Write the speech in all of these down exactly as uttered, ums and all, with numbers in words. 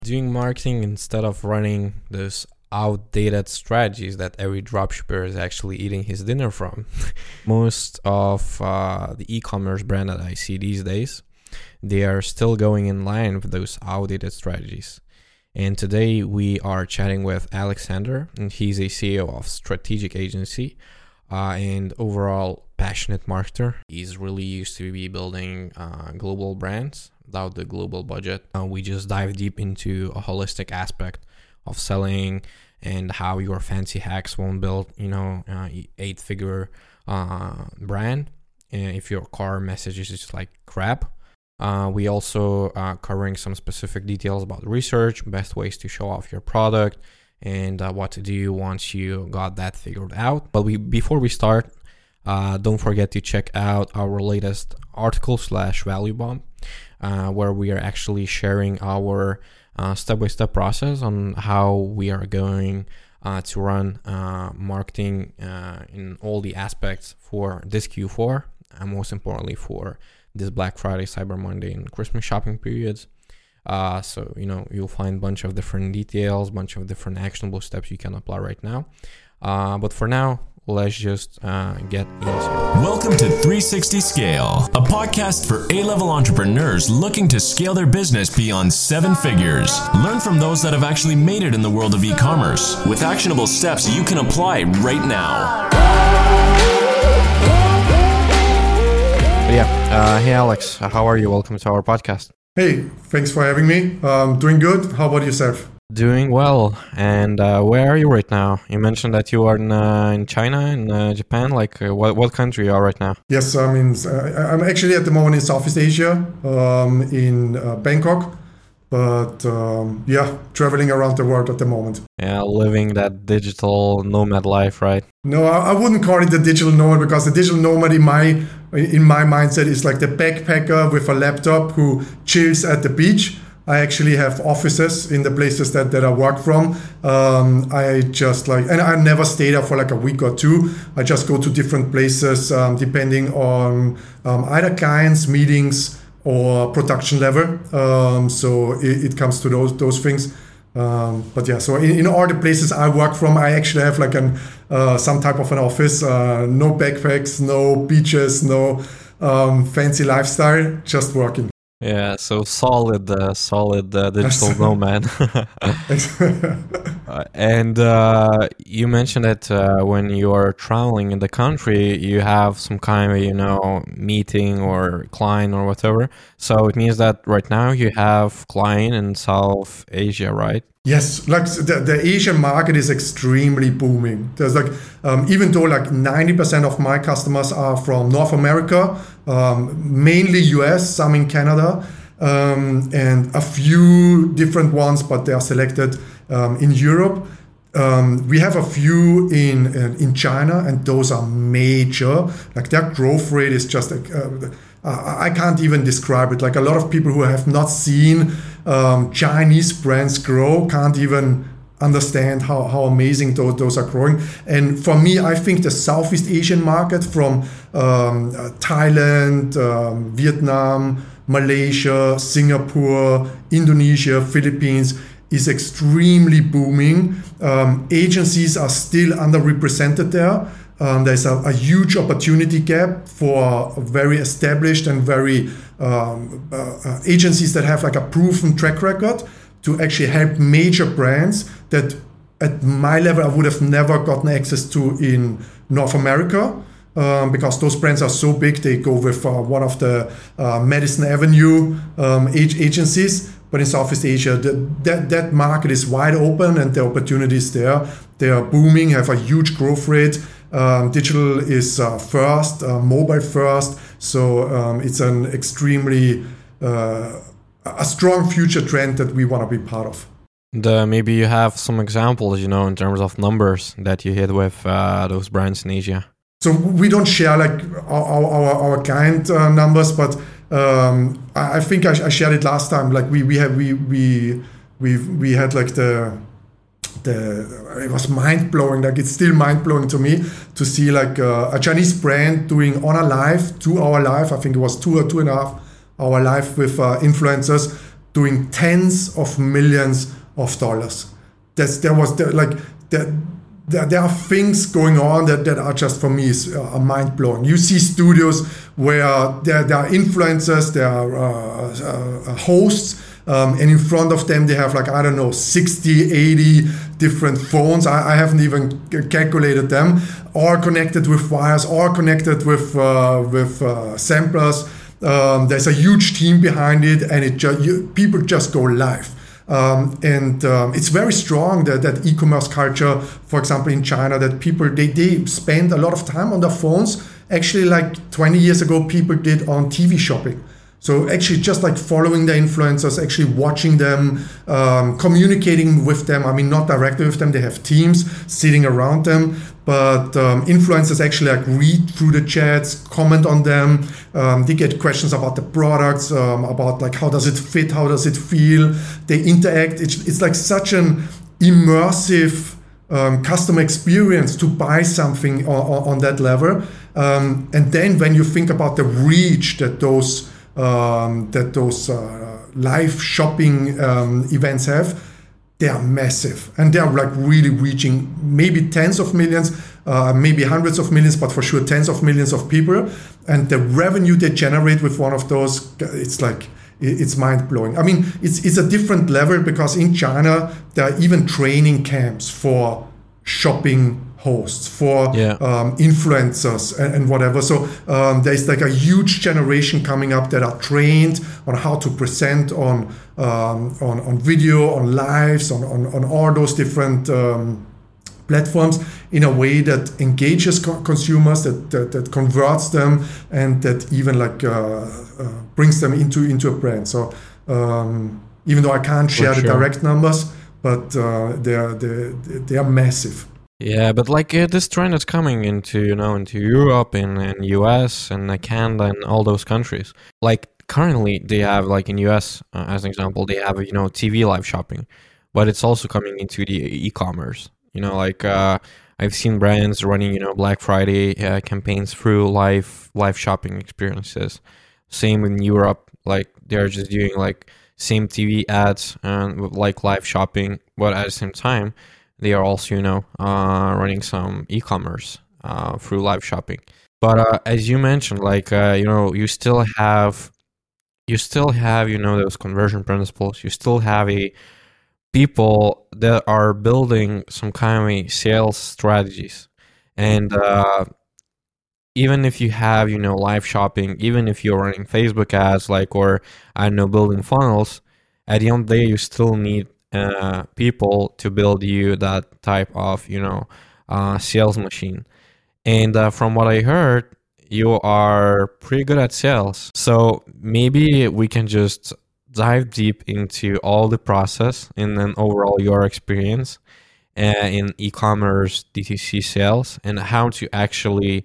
doing marketing instead of running those outdated strategies that every dropshipper is actually eating his dinner from. Most of uh, the e-commerce brand that I see these days, they are still going in line with those outdated strategies. And today we are chatting with Alexander, and he's a C E O of Strategic Agency uh, and overall passionate marketer. He's really used to be building uh, global brands without the global budget. Uh, we just dive deep into a holistic aspect of selling and how your fancy hacks won't build, you know, uh, eight-figure uh, brand and if your core message is just like crap. Uh, we also uh, covering some specific details about research, best ways to show off your product, and uh, what to do once you got that figured out. But we before we start, uh, don't forget to check out our latest article slash value bomb, uh, where we are actually sharing our uh, step-by-step process on how we are going uh, to run uh, marketing uh, in all the aspects for this Q four, and most importantly for this Black Friday, Cyber Monday, and Christmas shopping periods. Uh, so, you know, you'll find a bunch of different details, bunch of different actionable steps you can apply right now. Uh, but for now, let's just uh, get into it. Welcome to three sixty Scale, a podcast for A-level entrepreneurs looking to scale their business beyond seven figures. Learn from those that have actually made it in the world of e-commerce with actionable steps you can apply right now. Yeah. Uh, hey, Alex. How are you? Welcome to our podcast. Hey, thanks for having me. Um, doing good. How about yourself? Doing well. And uh, where are you right now? You mentioned that you are in, uh, in China and uh, Japan. Like, uh, what what country you are right now? Yes, I mean, uh, I'm actually at the moment in Southeast Asia, um, in uh, Bangkok. But um, yeah, traveling around the world at the moment. Yeah, living that digital nomad life, right? No, I, I wouldn't call it the digital nomad, because the digital nomad in my in my mindset is like the backpacker with a laptop who chills at the beach. I actually have offices in the places that, that I work from. Um, I just like, and I never stay there for like a week or two. I just go to different places um, depending on um, either clients, meetings, or production level. Um, so it, it comes to those those things. Um, but yeah, so in, in all the places I work from, I actually have like an uh, some type of an office. Uh, no backpacks, no beaches, no um, fancy lifestyle, just working. Yeah, so solid, uh, solid uh, digital nomad. uh, and uh, you mentioned that uh, when you are traveling in the country, you have some kind of, you know, meeting or client or whatever. So it means that right now you have client in South Asia, right? Yes, like the, the Asian market is extremely booming. There's like, um, even though like ninety percent of my customers are from North America, um, mainly U S, some in Canada, um, and a few different ones, but they are selected um, in Europe. Um, we have a few in uh, in China, and those are major. Like their growth rate is just like, uh, I can't even describe it. Like a lot of people who have not seen um, Chinese brands grow can't even understand how, how amazing those, those are growing. And for me, I think the Southeast Asian market from um, uh, Thailand, um, Vietnam, Malaysia, Singapore, Indonesia, Philippines is extremely booming. Um, agencies are still underrepresented there. Um, there's a, a huge opportunity gap for very established and very um, uh, uh, agencies that have like a proven track record to actually help major brands that at my level I would have never gotten access to in North America. Um, because those brands are so big, they go with uh, one of the uh, Madison Avenue um, age agencies. But in Southeast Asia, the, that, that market is wide open and the opportunities there. They are booming, have a huge growth rate. Um, digital is uh, first, uh, mobile first. So um, it's an extremely, uh, a strong future trend that we want to be part of. The, maybe you have some examples, you know, in terms of numbers that you hit with uh, those brands in Asia. So we don't share like our our, our client uh, numbers, but um, I, I think I, I shared it last time. Like we we have we we we we had like the the it was mind blowing. Like it's still mind blowing to me to see like uh, a Chinese brand doing on a live two hour live. I think it was two or two and a half hour live with uh, influencers, doing tens of millions of dollars. That's, there was the, like the, There, there are things going on that, that are just, for me, is, uh, mind blowing. You see studios where there, there are influencers, there are uh, uh, hosts, um, and in front of them they have like, I don't know, sixty, eighty different phones. I, I haven't even calculated them, all connected with wires, all connected with uh, with uh, samplers. Um, there's a huge team behind it, and it just, you, people just go live. Um, and um, it's very strong that, that e-commerce culture, for example, in China, that people, they, they spend a lot of time on their phones. Actually, like twenty years ago, people did on T V shopping. So actually just like following the influencers, actually watching them, um, communicating with them. I mean, not directly with them. They have teams sitting around them. But um, influencers actually like read through the chats, comment on them. Um, they get questions about the products, um, about like how does it fit, how does it feel. They interact. It's, it's like such an immersive um, customer experience to buy something on, on that level. Um, and then when you think about the reach that those um, that those uh, live shopping um, events have, they are massive, and they are like really reaching maybe tens of millions, uh, maybe hundreds of millions, but for sure tens of millions of people. And the revenue they generate with one of those, it's like, it's mind blowing. I mean, it's it's a different level, because in China there are even training camps for shopping hosts, for yeah. um, influencers and, and whatever. So um, there's like a huge generation coming up that are trained on how to present on um, on, on video, on lives, on, on, on all those different um, platforms in a way that engages co- consumers, that, that that converts them, and that even like uh, uh, brings them into into a brand. So um, even though I can't share For the sure. direct numbers, but uh, they are they they are massive. Yeah, but like uh, this trend is coming into, you know, into Europe and, and U S and uh, Canada and all those countries. Like currently they have, like in U S, uh, as an example, they have, you know, T V live shopping, but it's also coming into the e-commerce. You know, like uh, I've seen brands running, you know, Black Friday uh, campaigns through live live shopping experiences. Same in Europe, like they're just doing like same T V ads and with like live shopping, but at the same time, they are also, you know, uh, running some e-commerce uh, through live shopping. But uh, as you mentioned, like, uh, you know, you still have, you still have, you know, those conversion principles. You still have a people that are building some kind of a sales strategies. And uh, even if you have, you know, live shopping, even if you're running Facebook ads, like, or, I don't know, building funnels, at the end of the day, you still need Uh, people to build you that type of, you know, uh, sales machine. And uh, from what I heard, you are pretty good at sales. So maybe we can just dive deep into all the process and then overall your experience uh, in e-commerce D T C sales, and how to actually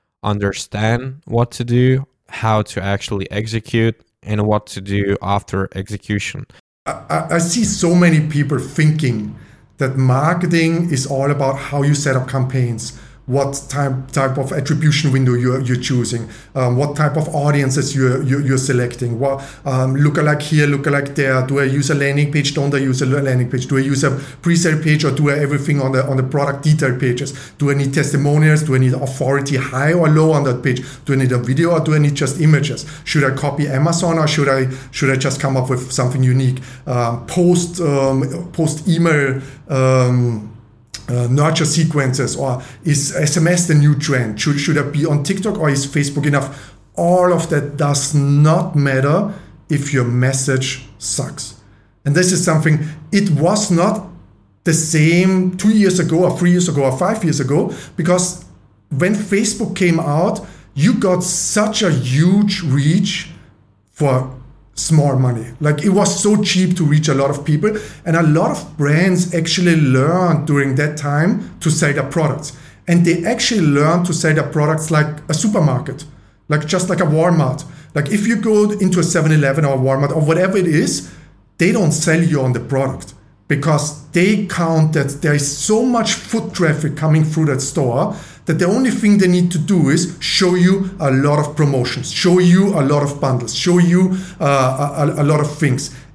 understand what to do, how to actually execute, and what to do after execution. I, I see so many people thinking that marketing is all about how you set up campaigns, what type type of attribution window you're you're choosing, um, what type of audiences you're you're, you're selecting. What um, lookalike here, lookalike there. Do I use a landing page? Don't I use a landing page? Do I use a pre-sale page, or do I everything on the on the product detail pages? Do I need testimonials? Do I need authority high or low on that page? Do I need a video, or do I need just images? Should I copy Amazon, or should I should I just come up with something unique? Um, post um, post email. Um, Uh, nurture sequences, or is S M S the new trend? Should, should I be on TikTok, or is Facebook enough? All of that does not matter if your message sucks. And this is something, it was not the same two years ago or three years ago or five years ago, because when Facebook came out, you got such a huge reach for small money. Like, it was so cheap to reach a lot of people, and a lot of brands actually learned during that time to sell their products. And they actually learned to sell their products like a supermarket, like just like a Walmart. Like, if you go into a seven eleven or a Walmart or whatever it is, they don't sell you on the product, because they count that there is so much foot traffic coming through that store that the only thing they need to do is show you a lot of promotions, show you a lot of bundles, show you uh, a, a lot of things.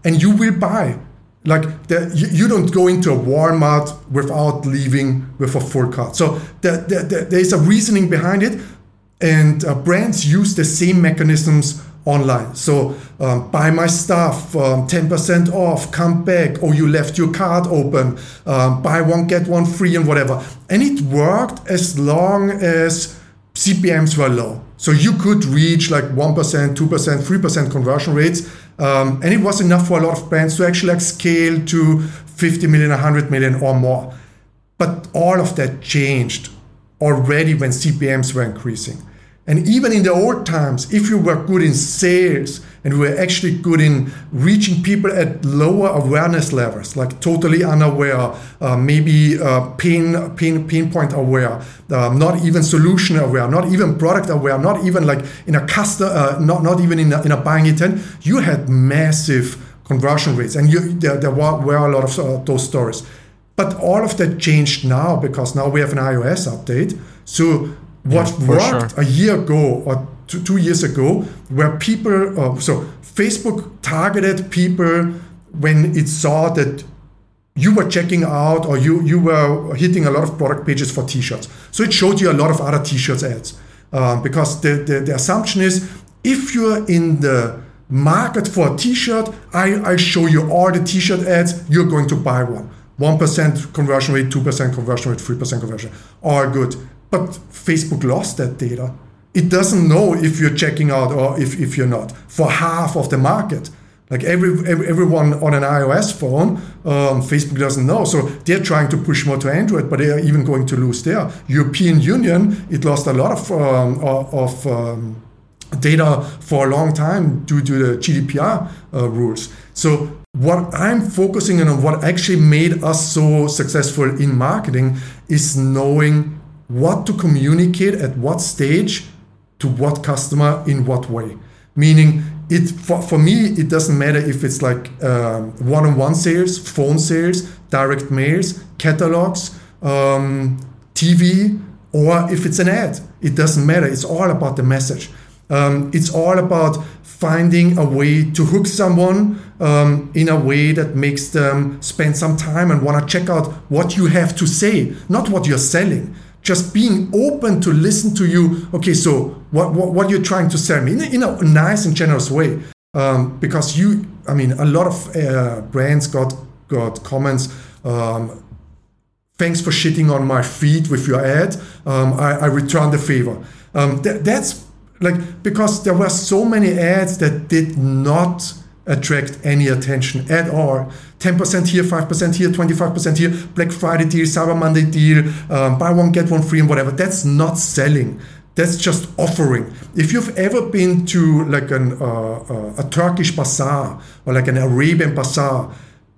and you will buy. Like the, you, you don't go into a Walmart without leaving with a full cart. So the, the, the, there's a reasoning behind it, and uh, brands use the same mechanisms online. So um, buy my stuff, um, ten percent off, come back, or you left your cart open, um, buy one, get one free, and whatever. And it worked as long as C P Ms were low. So you could reach like one percent, two percent, three percent conversion rates. Um, and it was enough for a lot of brands to actually like scale to fifty million, one hundred million or more. But all of that changed already when C P Ms were increasing. And even in the old times, if you were good in sales and were actually good in reaching people at lower awareness levels, like totally unaware, uh, maybe uh, pain, pain, pain point aware, uh, not even solution aware, not even product aware, not even like in a customer, uh, not not even in a, in a buying intent, you had massive conversion rates, and you, there, there were, were a lot of uh, those stories. But all of that changed now because now we have an iOS update. So what yeah, worked sure. a year ago or two, two years ago, where people, uh, so Facebook targeted people when it saw that you were checking out or you, you were hitting a lot of product pages for t-shirts. So it showed you a lot of other t-shirts ads um, because the, the, the assumption is if you're in the market for a t-shirt, I, I show you all the t-shirt ads, you're going to buy one. one percent conversion rate, two percent conversion rate, three percent conversion, all good. But Facebook lost that data. It doesn't know if you're checking out or if, if you're not for half of the market. Like every, every everyone on an iOS phone, um, Facebook doesn't know. So they're trying to push more to Android, but they are even going to lose there. European Union, it lost a lot of um, of um, data for a long time due to the G D P R uh, rules. So what I'm focusing on, what actually made us so successful in marketing, is knowing what to communicate at what stage to what customer in what way. Meaning, it for, for me, it doesn't matter if it's like um, one-on-one sales, phone sales, direct mails, catalogs, um, T V, or if it's an ad. It doesn't matter. It's all about the message. Um, it's all about finding a way to hook someone um, in a way that makes them spend some time and want to check out what you have to say, not what you're selling. Just being open to listen to you. Okay, so what what, what you're trying to sell me in, in a nice and generous way, um, because you, I mean, a lot of uh, brands got got comments. Um, Thanks for shitting on my feed with your ad. Um, I, I return the favor. Um, th- that's like because there were so many ads that did not attract any attention at all. ten percent here, five percent here, twenty-five percent here, Black Friday deal, Cyber Monday deal, um, buy one, get one free and whatever. That's not selling. That's just offering. If you've ever been to like an, uh, uh, a Turkish bazaar or like an Arabian bazaar,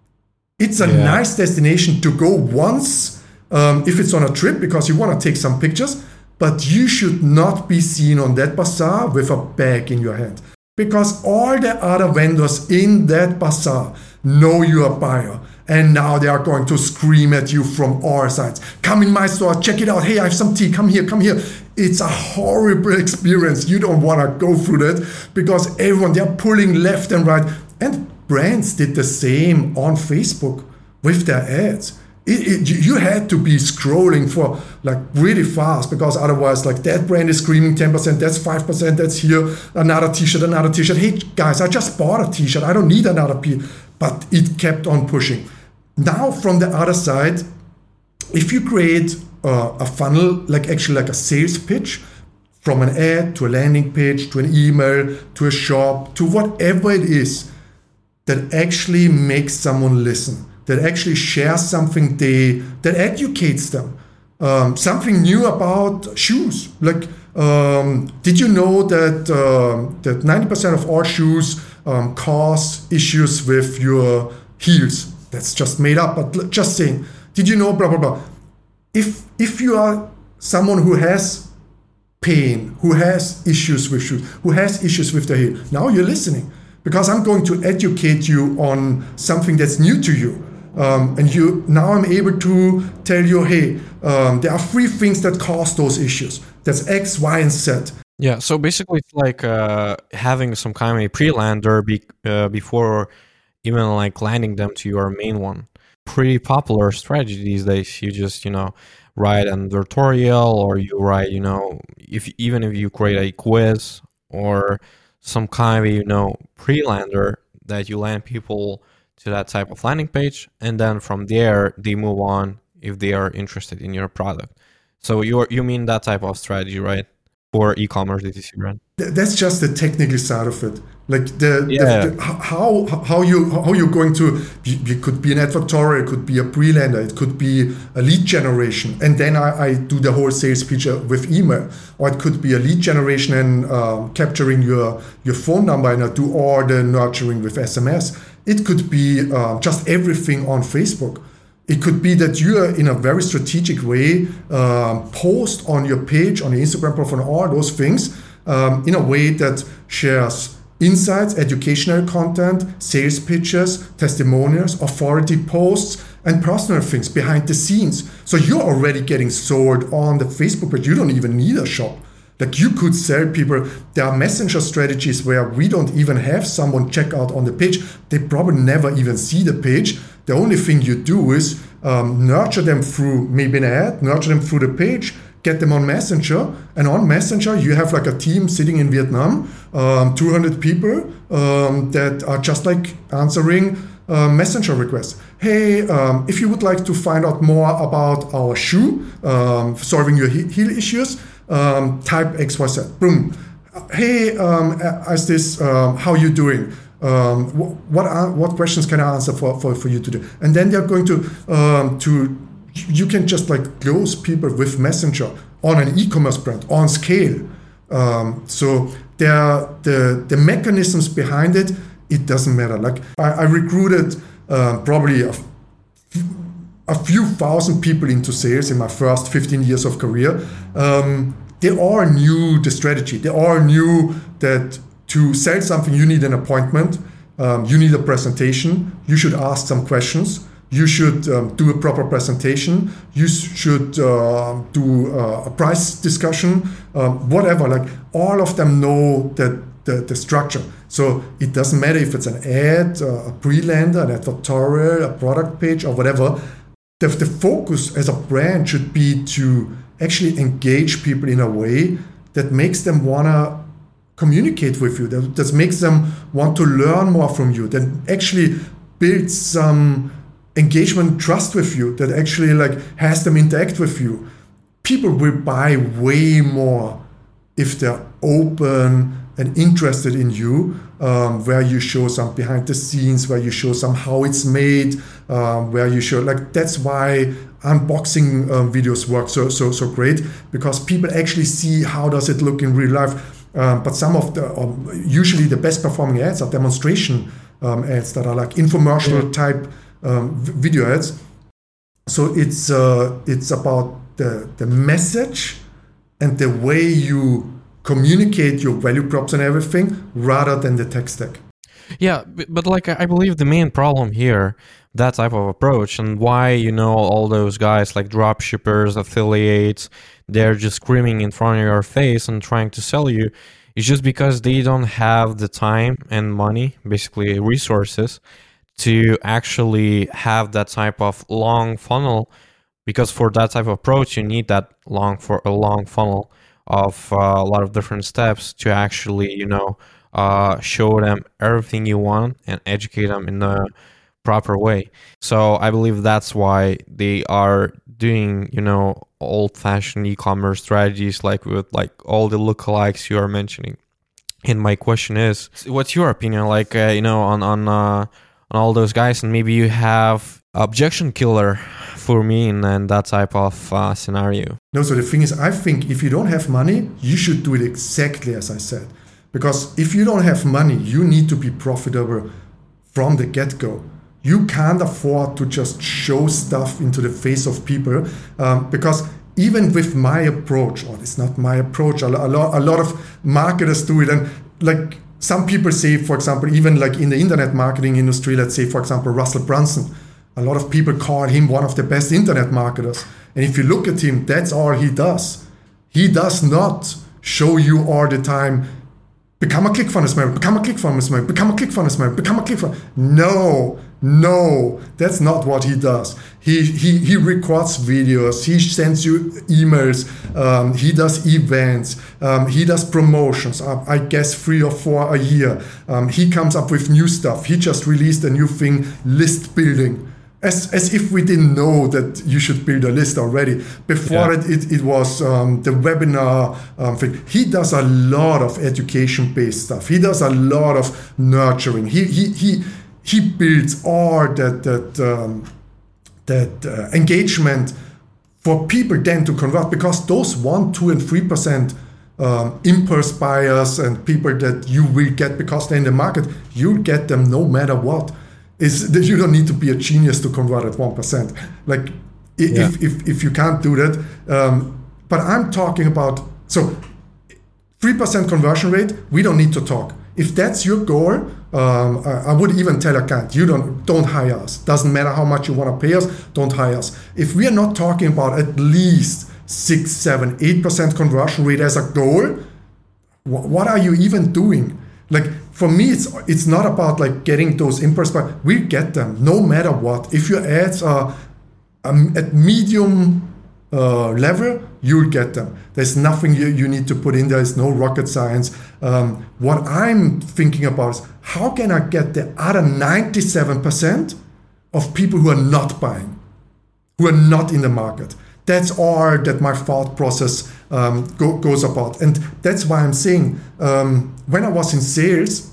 it's a yeah. nice destination to go once um, if it's on a trip because you want to take some pictures, but you should not be seen on that bazaar with a bag in your hand. Because all the other vendors in that bazaar know you're a buyer. And now they are going to scream at you from all sides. Come in my store, check it out. Hey, I have some tea. Come here, come here. It's a horrible experience. You don't want to go through that because everyone, they're pulling left and right. And brands did the same on Facebook with their ads. It, it, you had to be scrolling for like really fast because otherwise like that brand is screaming ten percent, that's five percent, that's here, another t-shirt, another t-shirt. Hey guys, I just bought a t-shirt. I don't need another p. But it kept on pushing. Now from the other side, if you create uh, a funnel, like actually like a sales pitch, from an ad to a landing page, to an email, to a shop, to whatever it is that actually makes someone listen, that actually shares something they that educates them, um, something new about shoes. Like, um, did you know that um, that ninety percent of all shoes um, cause issues with your heels? That's just made up, but just saying. Did you know? Blah blah blah. If if you are someone who has pain, who has issues with shoes, who has issues with the heel, now you're listening because I'm going to educate you on something that's new to you. Um, and you now I'm able to tell you, hey, um, there are three things that cause those issues. That's X, Y, and Z. Yeah, so basically it's like uh, having some kind of a pre-lander be, uh, before even like landing them to your main one. Pretty popular strategy these days. You just, you know, write an tutorial, or you write, you know, if even if you create a quiz or some kind of, you know, pre-lander that you land people to that type of landing page, and then from there they move on if they are interested in your product. So you you mean that type of strategy, right? For e-commerce D T C brand. That's just the technical side of it. Like the, yeah. the, the how how you how you're going to. It could be an advertorial, it could be a pre-lander, it could be a lead generation, and then I, I do the whole sales pitch with email, or it could be a lead generation and um, capturing your your phone number, and I do all the nurturing with S M S. It could be uh, just everything on Facebook. It could be that you are in a very strategic way um, post on your page, on your Instagram profile, all those things um, in a way that shares insights, educational content, sales pitches, testimonials, authority posts, and personal things behind the scenes. So you're already getting sold on the Facebook page. You don't even need a shop. Like you could sell people. There are messenger strategies where we don't even have someone check out on the page. They probably never even see the page. The only thing you do is um, nurture them through maybe an ad, nurture them through the page, get them on Messenger. And on Messenger, you have like a team sitting in Vietnam, um, two hundred people um, that are just like answering uh, Messenger requests. Hey, um, if you would like to find out more about our shoe, um, solving your heel issues, um, type X Y Z. Boom. Hey, um, as this, um, how you doing? Um, what are, what questions can I answer for, for, for you to do? And then they're going to um, to you can just like close people with Messenger on an e-commerce brand on scale. Um, so there the the mechanisms behind it, it doesn't matter. Like I, I recruited uh, probably a, a few thousand people into sales in my first fifteen years of career. Um, they all knew the strategy. They all knew that to sell something, you need an appointment, um, you need a presentation, you should ask some questions, you should um, do a proper presentation, you should uh, do uh, a price discussion, um, whatever. Like all of them know that the, the structure. So it doesn't matter if it's an ad, uh, a pre-lander, an advertorial, a product page, or whatever. The, the focus as a brand should be to actually engage people in a way that makes them wanna communicate with you, that, that makes them want to learn more from you, that actually builds some engagement, trust with you, that actually like has them interact with you. People will buy way more if they're open and interested in you, um, where you show some behind the scenes, where you show some how it's made, um, where you show like that's why unboxing um, videos work so so so great, because people actually see how does it look in real life. Um, but some of the, um, usually the best performing ads are demonstration um, ads that are like infomercial yeah. type um, v- video ads. So it's uh, it's about the the message and the way you communicate your value props and everything, rather than the tech stack. Yeah, but like I believe the main problem here, that type of approach, and why, you know, all those guys like dropshippers, affiliates, they're just screaming in front of your face and trying to sell you, is just because they don't have the time and money, basically resources, to actually have that type of long funnel. Because for that type of approach, you need that long for a long funnel of uh, a lot of different steps to actually, you know, uh, show them everything you want and educate them in a proper way. So I believe that's why they are doing, you know, old-fashioned e-commerce strategies, like with like all the lookalikes you are mentioning. And my question is, what's your opinion, like uh, you know, on on uh, on all those guys? And maybe you have objection killer for me in, in that type of uh, scenario. No, so the thing is, I think if you don't have money, you should do it exactly as I said. Because if you don't have money, you need to be profitable from the get-go. You can't afford to just show stuff into the face of people, um, because even with my approach, or it's not my approach, a, a, lot, a lot of marketers do it. And like some people say, for example, even like in the internet marketing industry, let's say, for example, Russell Brunson, a lot of people call him one of the best internet marketers. And if you look at him, that's all he does. He does not show you all the time become a ClickFunnels member, become a ClickFunnels member, become a ClickFunnels member, become a ClickFunnels. No, no, that's not what he does. He he he records videos, he sends you emails, um, he does events, um, he does promotions, uh, I guess three or four a year. Um, he comes up with new stuff. He just released a new thing, list building. As, as if we didn't know that you should build a list already. Before yeah. it, it, it was um, the webinar um, thing. He does a lot of education-based stuff. He does a lot of nurturing. He he he he builds all that that um, that uh, engagement for people then to convert, because those one, two, and three percent um, impulse buyers and people that you will get because they're in the market, you'll get them no matter what. Is that you don't need to be a genius to convert at one percent. Like if, yeah. if, if, if you can't do that. Um, but I'm talking about, so three percent conversion rate, we don't need to talk. If that's your goal, um, I, I would even tell a client, you don't, don't hire us. Doesn't matter how much you want to pay us, don't hire us. If we are not talking about at least six, seven, eight percent conversion rate as a goal, wh- what are you even doing? Like, for me, it's it's not about like getting those impulse, but we get them no matter what. If your ads are um, at medium uh, level, you'll get them. There's nothing you, you need to put in there. There's no rocket science. Um, what I'm thinking about is how can I get the other ninety-seven percent of people who are not buying, who are not in the market. That's all that my thought process um, go, goes about. And that's why I'm saying, um, when I was in sales,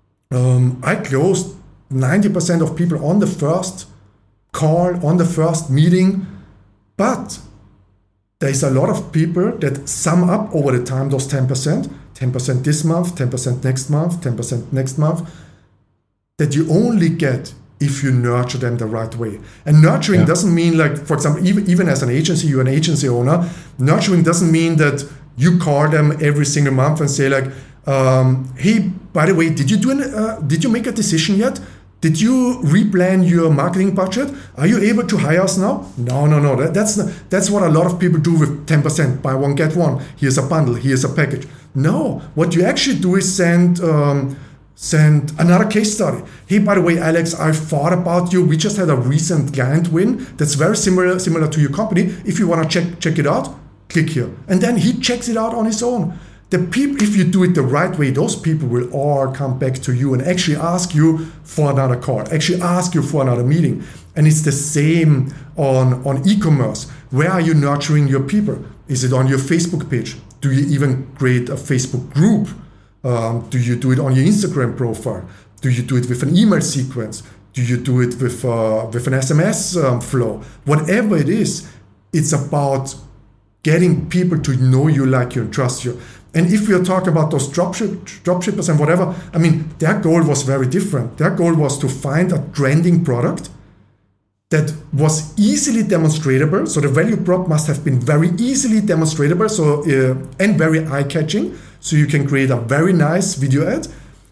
um, I closed ninety percent of people on the first call, on the first meeting. But there's a lot of people that sum up over the time, those ten percent, ten percent this month, ten percent next month, ten percent next month, that you only get if you nurture them the right way. And nurturing yeah. doesn't mean, like, for example, even, even as an agency, you're an agency owner, nurturing doesn't mean that you call them every single month and say like, um, hey, by the way, did you do an, uh, did you make a decision yet? Did you replan your marketing budget? Are you able to hire us now? No, no, no. That, that's not, that's what a lot of people do with ten percent. Buy one, get one. Here's a bundle. Here's a package. No, what you actually do is send... Um, Send another case study. Hey, by the way, Alex, I thought about you. We just had a recent client win that's very similar similar to your company. If you want to check check it out, click here. And then he checks it out on his own. The people, if you do it the right way, those people will all come back to you and actually ask you for another call, actually ask you for another meeting. And it's the same on, on e-commerce. Where are you nurturing your people? Is it on your Facebook page? Do you even create a Facebook group? Um, do you do it on your Instagram profile? Do you do it with an email sequence? Do you do it with uh, with an S M S um, flow? Whatever it is, it's about getting people to know you, like you, and trust you. And if we're talking about those dropship, dropshippers and whatever, I mean, their goal was very different. Their goal was to find a trending product that was easily demonstratable. So the value prop must have been very easily demonstratable, so uh, and very eye-catching. So you can create a very nice video ad.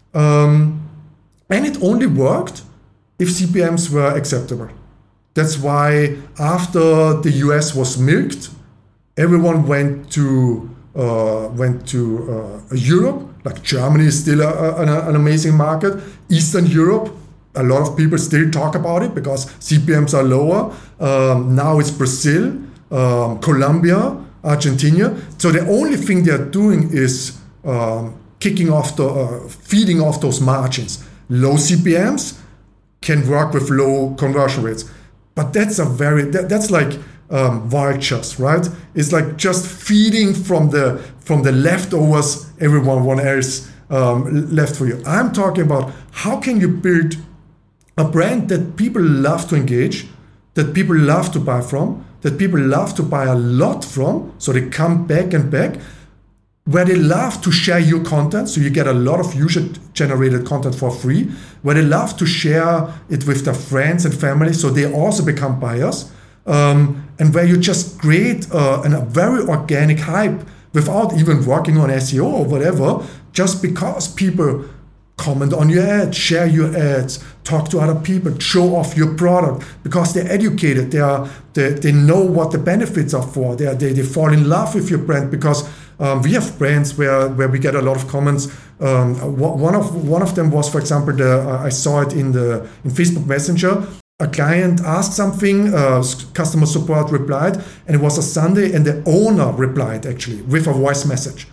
Um, and it only worked if C P Ms were acceptable. That's why after the U S was milked, everyone went to uh, went to uh, Europe. Like Germany is still a, a, an amazing market. Eastern Europe, a lot of people still talk about it because C P Ms are lower. Um, now it's Brazil, um, Colombia, Argentina. So the only thing they're doing is um, kicking off the, uh, feeding off those margins. Low C P Ms can work with low conversion rates. But that's a very, that, that's like um, vultures, right? It's like just feeding from the from the leftovers everyone else um, left for you. I'm talking about how can you build a brand that people love to engage, that people love to buy from, that people love to buy a lot from, so they come back and back, where they love to share your content, so you get a lot of user-generated content for free, where they love to share it with their friends and family, so they also become buyers, um, and where you just create uh, an, a very organic hype without even working on S E O or whatever, just because people comment on your ads, share your ads, talk to other people, show off your product, because they're educated, they are they, they know what the benefits are for, they, are, they they fall in love with your brand because Um, we have brands where, where we get a lot of comments. Um, one of one of them was, for example, the uh, I saw it in the in Facebook Messenger. A client asked something, uh, customer support replied, and it was a Sunday, and the owner replied actually with a voice message.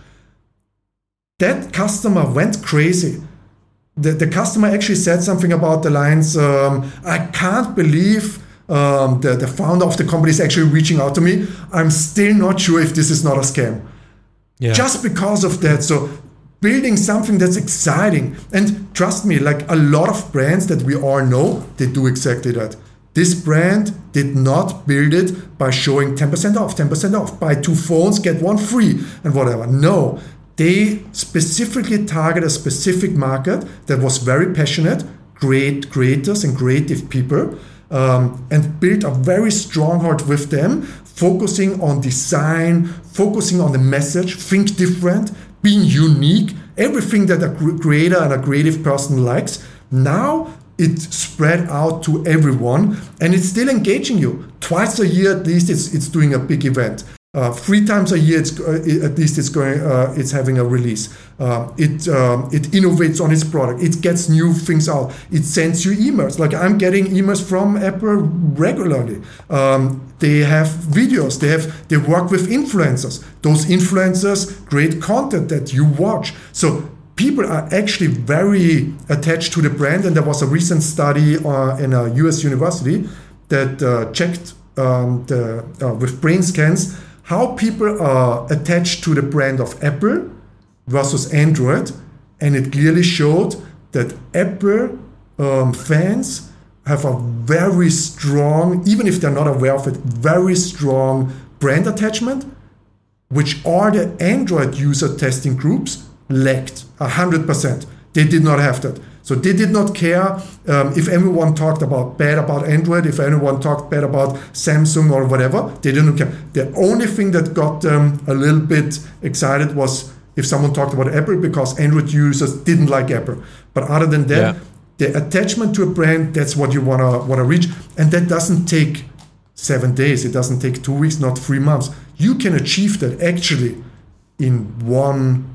That customer went crazy. The, the customer actually said something about the lines, um, I can't believe um, the, the founder of the company is actually reaching out to me. I'm still not sure if this is not a scam. Yeah. Just because of that. So building something that's exciting. And trust me, like a lot of brands that we all know, they do exactly that. This brand did not build it by showing ten percent off, ten percent off, buy two phones, get one free and whatever. No, they specifically target a specific market that was very passionate, great creators and creative people, um, and built a very stronghold with them, focusing on design, focusing on the message, think different, being unique, everything that a creator and a creative person likes. Now it spread out to everyone, and it's still engaging you. Twice a year at least it's it's doing a big event. Uh, three times a year, it's, uh, at least it's going. Uh, it's having a release. Uh, it um, it innovates on its product. It gets new things out. It sends you emails. Like I'm getting emails from Apple regularly. Um, they have videos. They have they work with influencers. Those influencers create content that you watch. So people are actually very attached to the brand. And there was a recent study uh, in a U S university that uh, checked um, the uh, with brain scans how people are attached to the brand of Apple versus Android, and it clearly showed that Apple um, fans have a very strong, even if they're not aware of it, very strong brand attachment, which all the Android user testing groups lacked one hundred percent. They did not have that. So they did not care um, if everyone talked about bad about Android, if anyone talked bad about Samsung or whatever, they didn't care. The only thing that got them a little bit excited was if someone talked about Apple, because Android users didn't like Apple. But other than that, yeah. the attachment to a brand, that's what you wanna wanna reach. And that doesn't take seven days. It doesn't take two weeks, not three months. You can achieve that actually in one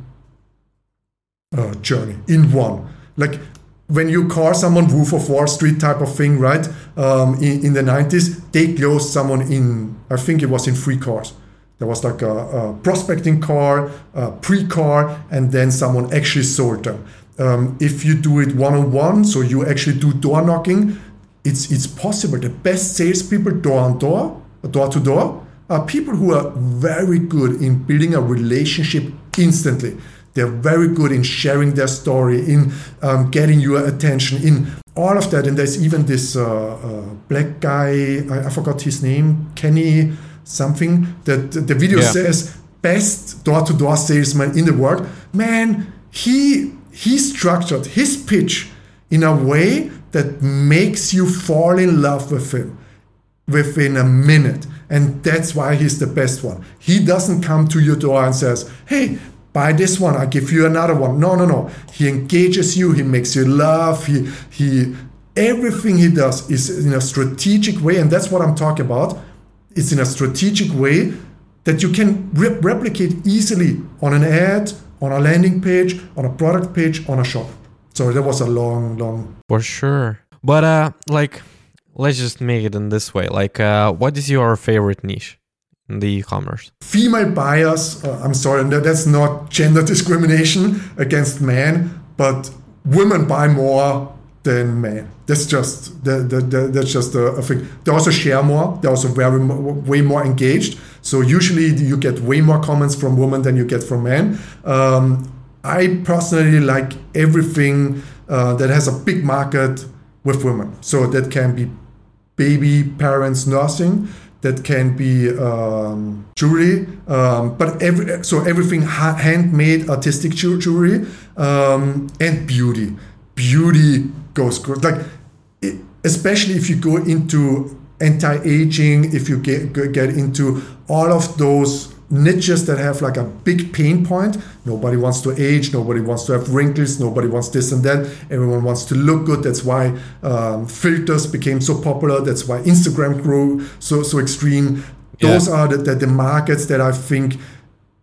uh, journey, in one. Like, when you call someone Wolf of Wall Street type of thing, right? Um, in, in the nineties, they closed someone in, I think it was in three cars. There was like a, a prospecting car, a pre-car, and then someone actually sold them. Um, if you do it one-on-one, so you actually do door knocking, it's it's possible. The best salespeople door-on-door, door-to-door, are people who are very good in building a relationship instantly. They're very good in sharing their story, in um, getting your attention, in all of that. And there's even this uh, uh, black guy, I, I forgot his name, Kenny something, that the video yeah. says best door-to-door salesman in the world. Man, he he structured his pitch in a way that makes you fall in love with him within a minute. And that's why he's the best one. He doesn't come to your door and says, hey, buy this one, I give you another one. No, no, no. He engages you. He makes you laugh. He, he, everything he does is in a strategic way. And that's what I'm talking about. It's in a strategic way that you can re- replicate easily on an ad, on a landing page, on a product page, on a shop. So that was a long, long. For sure. But uh, like, let's just make it in this way. Like, uh, what is your favorite niche in the e-commerce? Female buyers, uh, I'm sorry, that's not gender discrimination against men, but women buy more than men. That's just the, the, the, that's just a, a thing. They also share more. They're also very way more engaged. So usually you get way more comments from women than you get from men. Um, I personally like everything uh, that has a big market with women. So that can be baby parents nursing. That can be um, jewelry, um, but every so everything ha- handmade artistic jewelry um, and beauty. Beauty goes good, like it, especially if you go into anti-aging, if you get get into all of those niches that have like a big pain point. Nobody wants to age, nobody wants to have wrinkles, nobody wants this and that. Everyone wants to look good. That's why um, filters became so popular. That's why Instagram grew so so extreme. Those yeah. are the, the, the markets that I think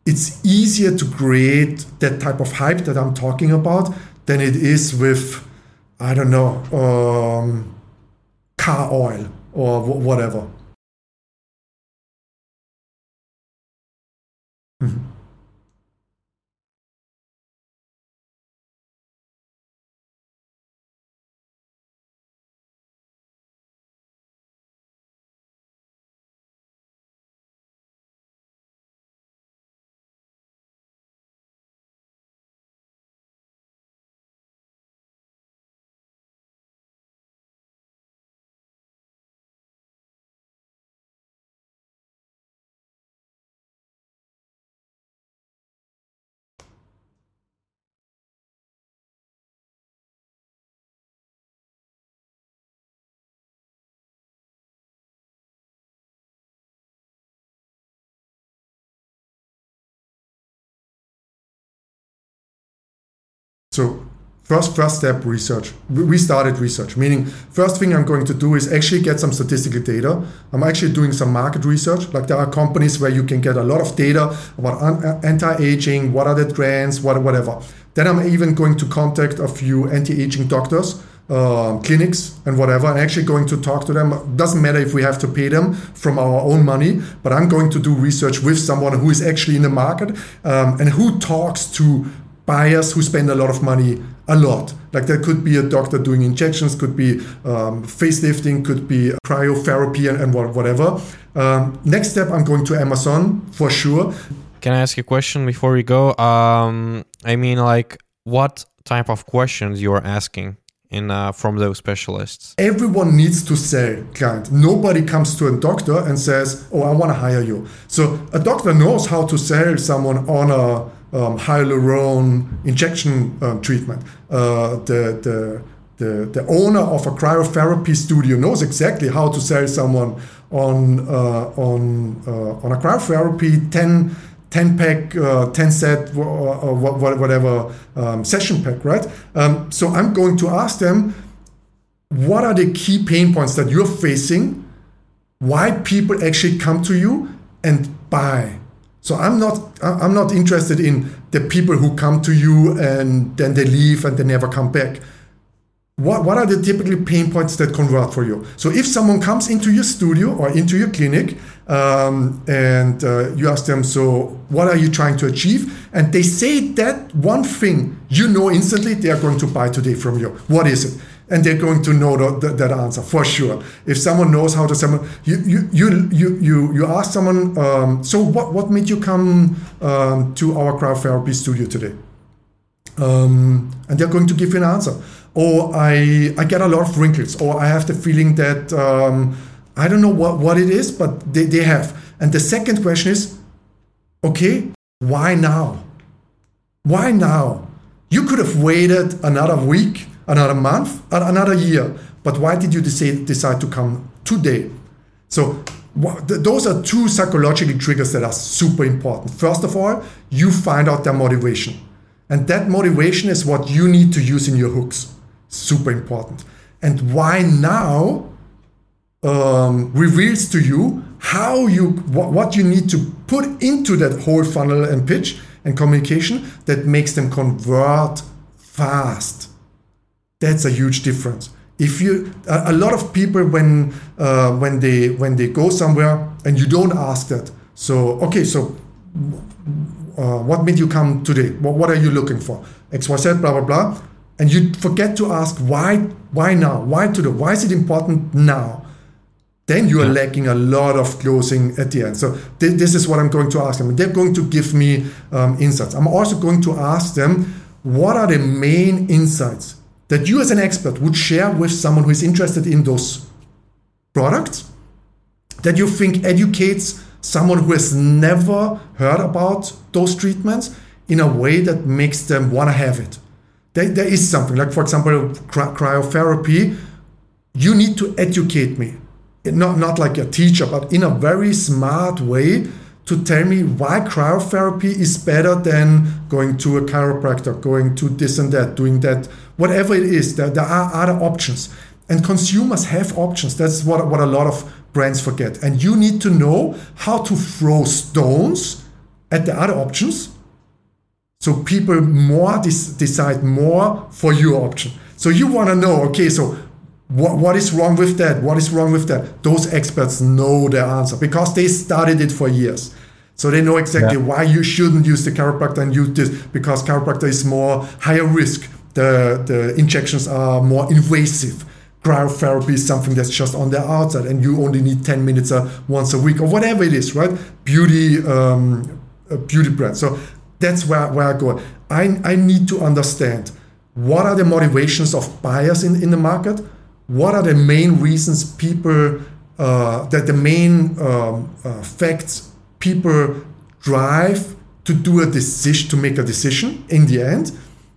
it's easier to create that type of hype that I'm talking about than it is with, I don't know, um, car oil or w- whatever. Mm-hmm. So first first step, research. We started research, meaning first thing I'm going to do is actually get some statistical data. I'm actually doing some market research. Like there are companies where you can get a lot of data about anti-aging, what are the trends, what, whatever. Then I'm even going to contact a few anti-aging doctors, uh, clinics and whatever, and actually going to talk to them. Doesn't matter if we have to pay them from our own money, but I'm going to do research with someone who is actually in the market um, and who talks to buyers who spend a lot of money a lot. Like there could be a doctor doing injections, could be um, facelifting, could be cryotherapy and, and whatever. Um, next step, I'm going to Amazon for sure. Can I ask a question before we go? Um, I mean, like, what type of questions you are asking in uh, from those specialists? Everyone needs to sell client. Nobody comes to a doctor and says, "Oh, I want to hire you." So a doctor knows how to sell someone on a Um, hyaluronic injection um, treatment. Uh, the, the, the, the owner of a cryotherapy studio knows exactly how to sell someone on uh, on uh, on a cryotherapy ten, ten pack, uh, ten set, or, or whatever um, session pack, right? Um, so I'm going to ask them, what are the key pain points that you're facing? Why people actually come to you and buy? So I'm not I'm not interested in the people who come to you and then they leave and they never come back. What what are the typical pain points that convert for you? So if someone comes into your studio or into your clinic um, and uh, you ask them, so what are you trying to achieve? And they say that one thing, you know instantly they are going to buy today from you. What is it? And they're going to know the, the, that answer for sure. If someone knows how to someone, you you you you you, you ask someone, um, so what what made you come um, to our cryotherapy studio today? Um, and they're going to give you an answer. Or I I get a lot of wrinkles, or I have the feeling that um, I don't know what, what it is, but they, they have. And the second question is, okay, why now? Why now? You could have waited another week, another month, another year. But why did you decide, decide to come today? So th- those are two psychological triggers that are super important. First of all, you find out their motivation. And that motivation is what you need to use in your hooks. Super important. And why now um, reveals to you how you what, what you need to put into that whole funnel and pitch and communication that makes them convert fast. That's a huge difference. If you, a, a lot of people when uh, when they when they go somewhere and you don't ask that. So okay, so uh, what made you come today? What, what are you looking for? X, Y, Z, blah blah blah, and you forget to ask why why now? Why today? Why is it important now? Then you are yeah. lacking a lot of closing at the end. So th- this is what I'm going to ask them. They're going to give me um, insights. I'm also going to ask them, what are the main insights that you as an expert would share with someone who is interested in those products, that you think educates someone who has never heard about those treatments in a way that makes them want to have it. There, there is something, like for example, cry- cryotherapy, you need to educate me. Not, not like a teacher, but in a very smart way to tell me why cryotherapy is better than going to a chiropractor, going to this and that, doing that, whatever it is. There, there are other options. And consumers have options. That's what, what a lot of brands forget. And you need to know how to throw stones at the other options. So people more dis- decide more for your option. So you want to know, okay, so what what is wrong with that? What is wrong with that? Those experts know the answer because they studied it for years. So they know exactly yeah. why you shouldn't use the chiropractor and use this, because chiropractor is more higher risk. The, the injections are more invasive. Cryotherapy is something that's just on the outside and you only need ten minutes uh, once a week or whatever it is, right? Beauty, um, a beauty brand. So that's where, where I go. I, I need to understand what are the motivations of buyers in, in the market? What are the main reasons people, uh, that the main um, uh, facts people drive to do a decision, to make a decision in the end?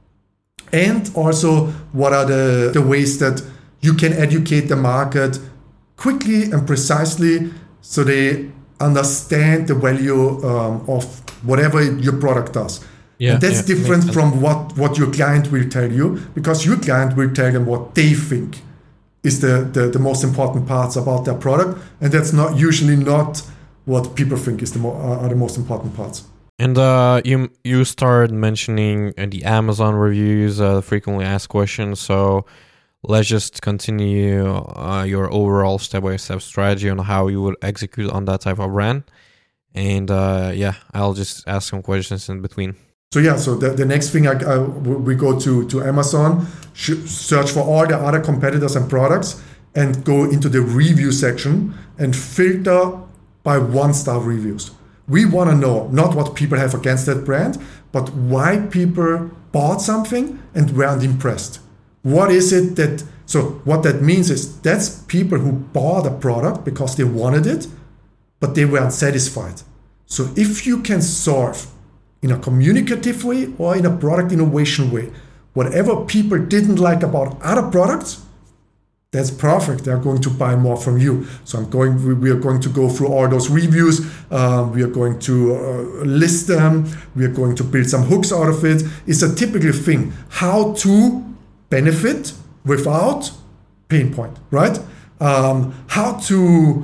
And also, what are the, the ways that you can educate the market quickly and precisely so they understand the value um, of whatever your product does. Yeah, and that's yeah, different from what, what your client will tell you, because your client will tell them what they think is the, the, the most important parts about their product. And that's not usually not what people think is the mo- are the most important parts. And uh, you you started mentioning uh, the Amazon reviews, uh, frequently asked questions. So let's just continue uh, your overall step-by-step strategy on how you would execute on that type of brand. And uh, yeah, I'll just ask some questions in between. So yeah, so the, the next thing I, I, we go to, to Amazon, search for all the other competitors and products, and go into the review section and filter by one-star reviews. We want to know not what people have against that brand, but why people bought something and weren't impressed. What is it that, so what that means is that's people who bought a product because they wanted it, but they weren't satisfied. So if you can solve in a communicative way or in a product innovation way, whatever people didn't like about other products, that's perfect. They're going to buy more from you. So I'm going. We are going to go through all those reviews. Um, we are going to uh, list them. We are going to build some hooks out of it. It's a typical thing. How to benefit without pain point, right? Um, how to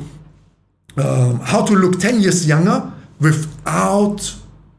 um, how to look ten years younger without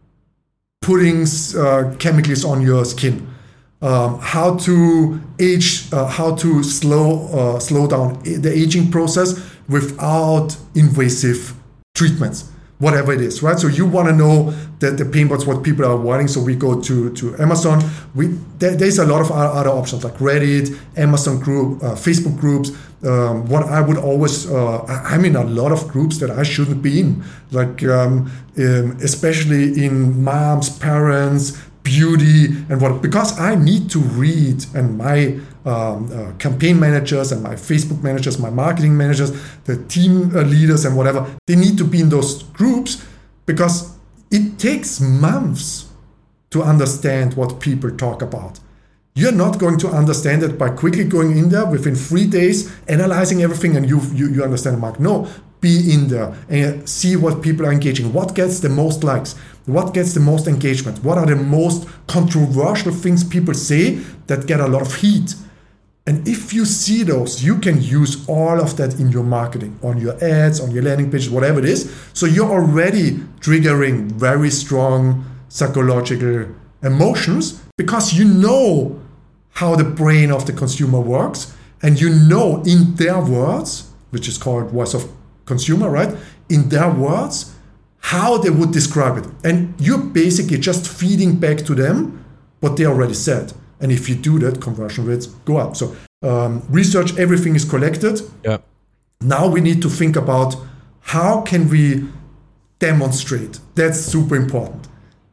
putting uh, chemicals on your skin. Um, how to age, uh, how to slow uh, slow down the aging process without invasive treatments, whatever it is, right? So you want to know that the pain points, what people are wanting. So we go to, to Amazon. We there, there's a lot of other options like Reddit, Amazon group, uh, Facebook groups. Um, what I would always, uh, I'm in a lot of groups that I shouldn't be in, like um, um, especially in moms, parents, beauty, and what, because I need to read, and my um, uh, campaign managers and my Facebook managers, my marketing managers, the team uh, leaders and whatever, they need to be in those groups because it takes months to understand what people talk about. You're not going to understand it by quickly going in there within three days, analyzing everything, and you you, you understand the market. No, be in there and see what people are engaging. What gets the most likes? What gets the most engagement? What are the most controversial things people say that get a lot of heat? And if you see those, you can use all of that in your marketing, on your ads, on your landing pages, whatever it is. So you're already triggering very strong psychological emotions because you know how the brain of the consumer works, and you know in their words, which is called voice of consumer, right? In their words, how they would describe it. And you're basically just feeding back to them what they already said. And if you do that, conversion rates go up. So um, research, everything is collected. Yeah. Now we need to think about how can we demonstrate. That's super important.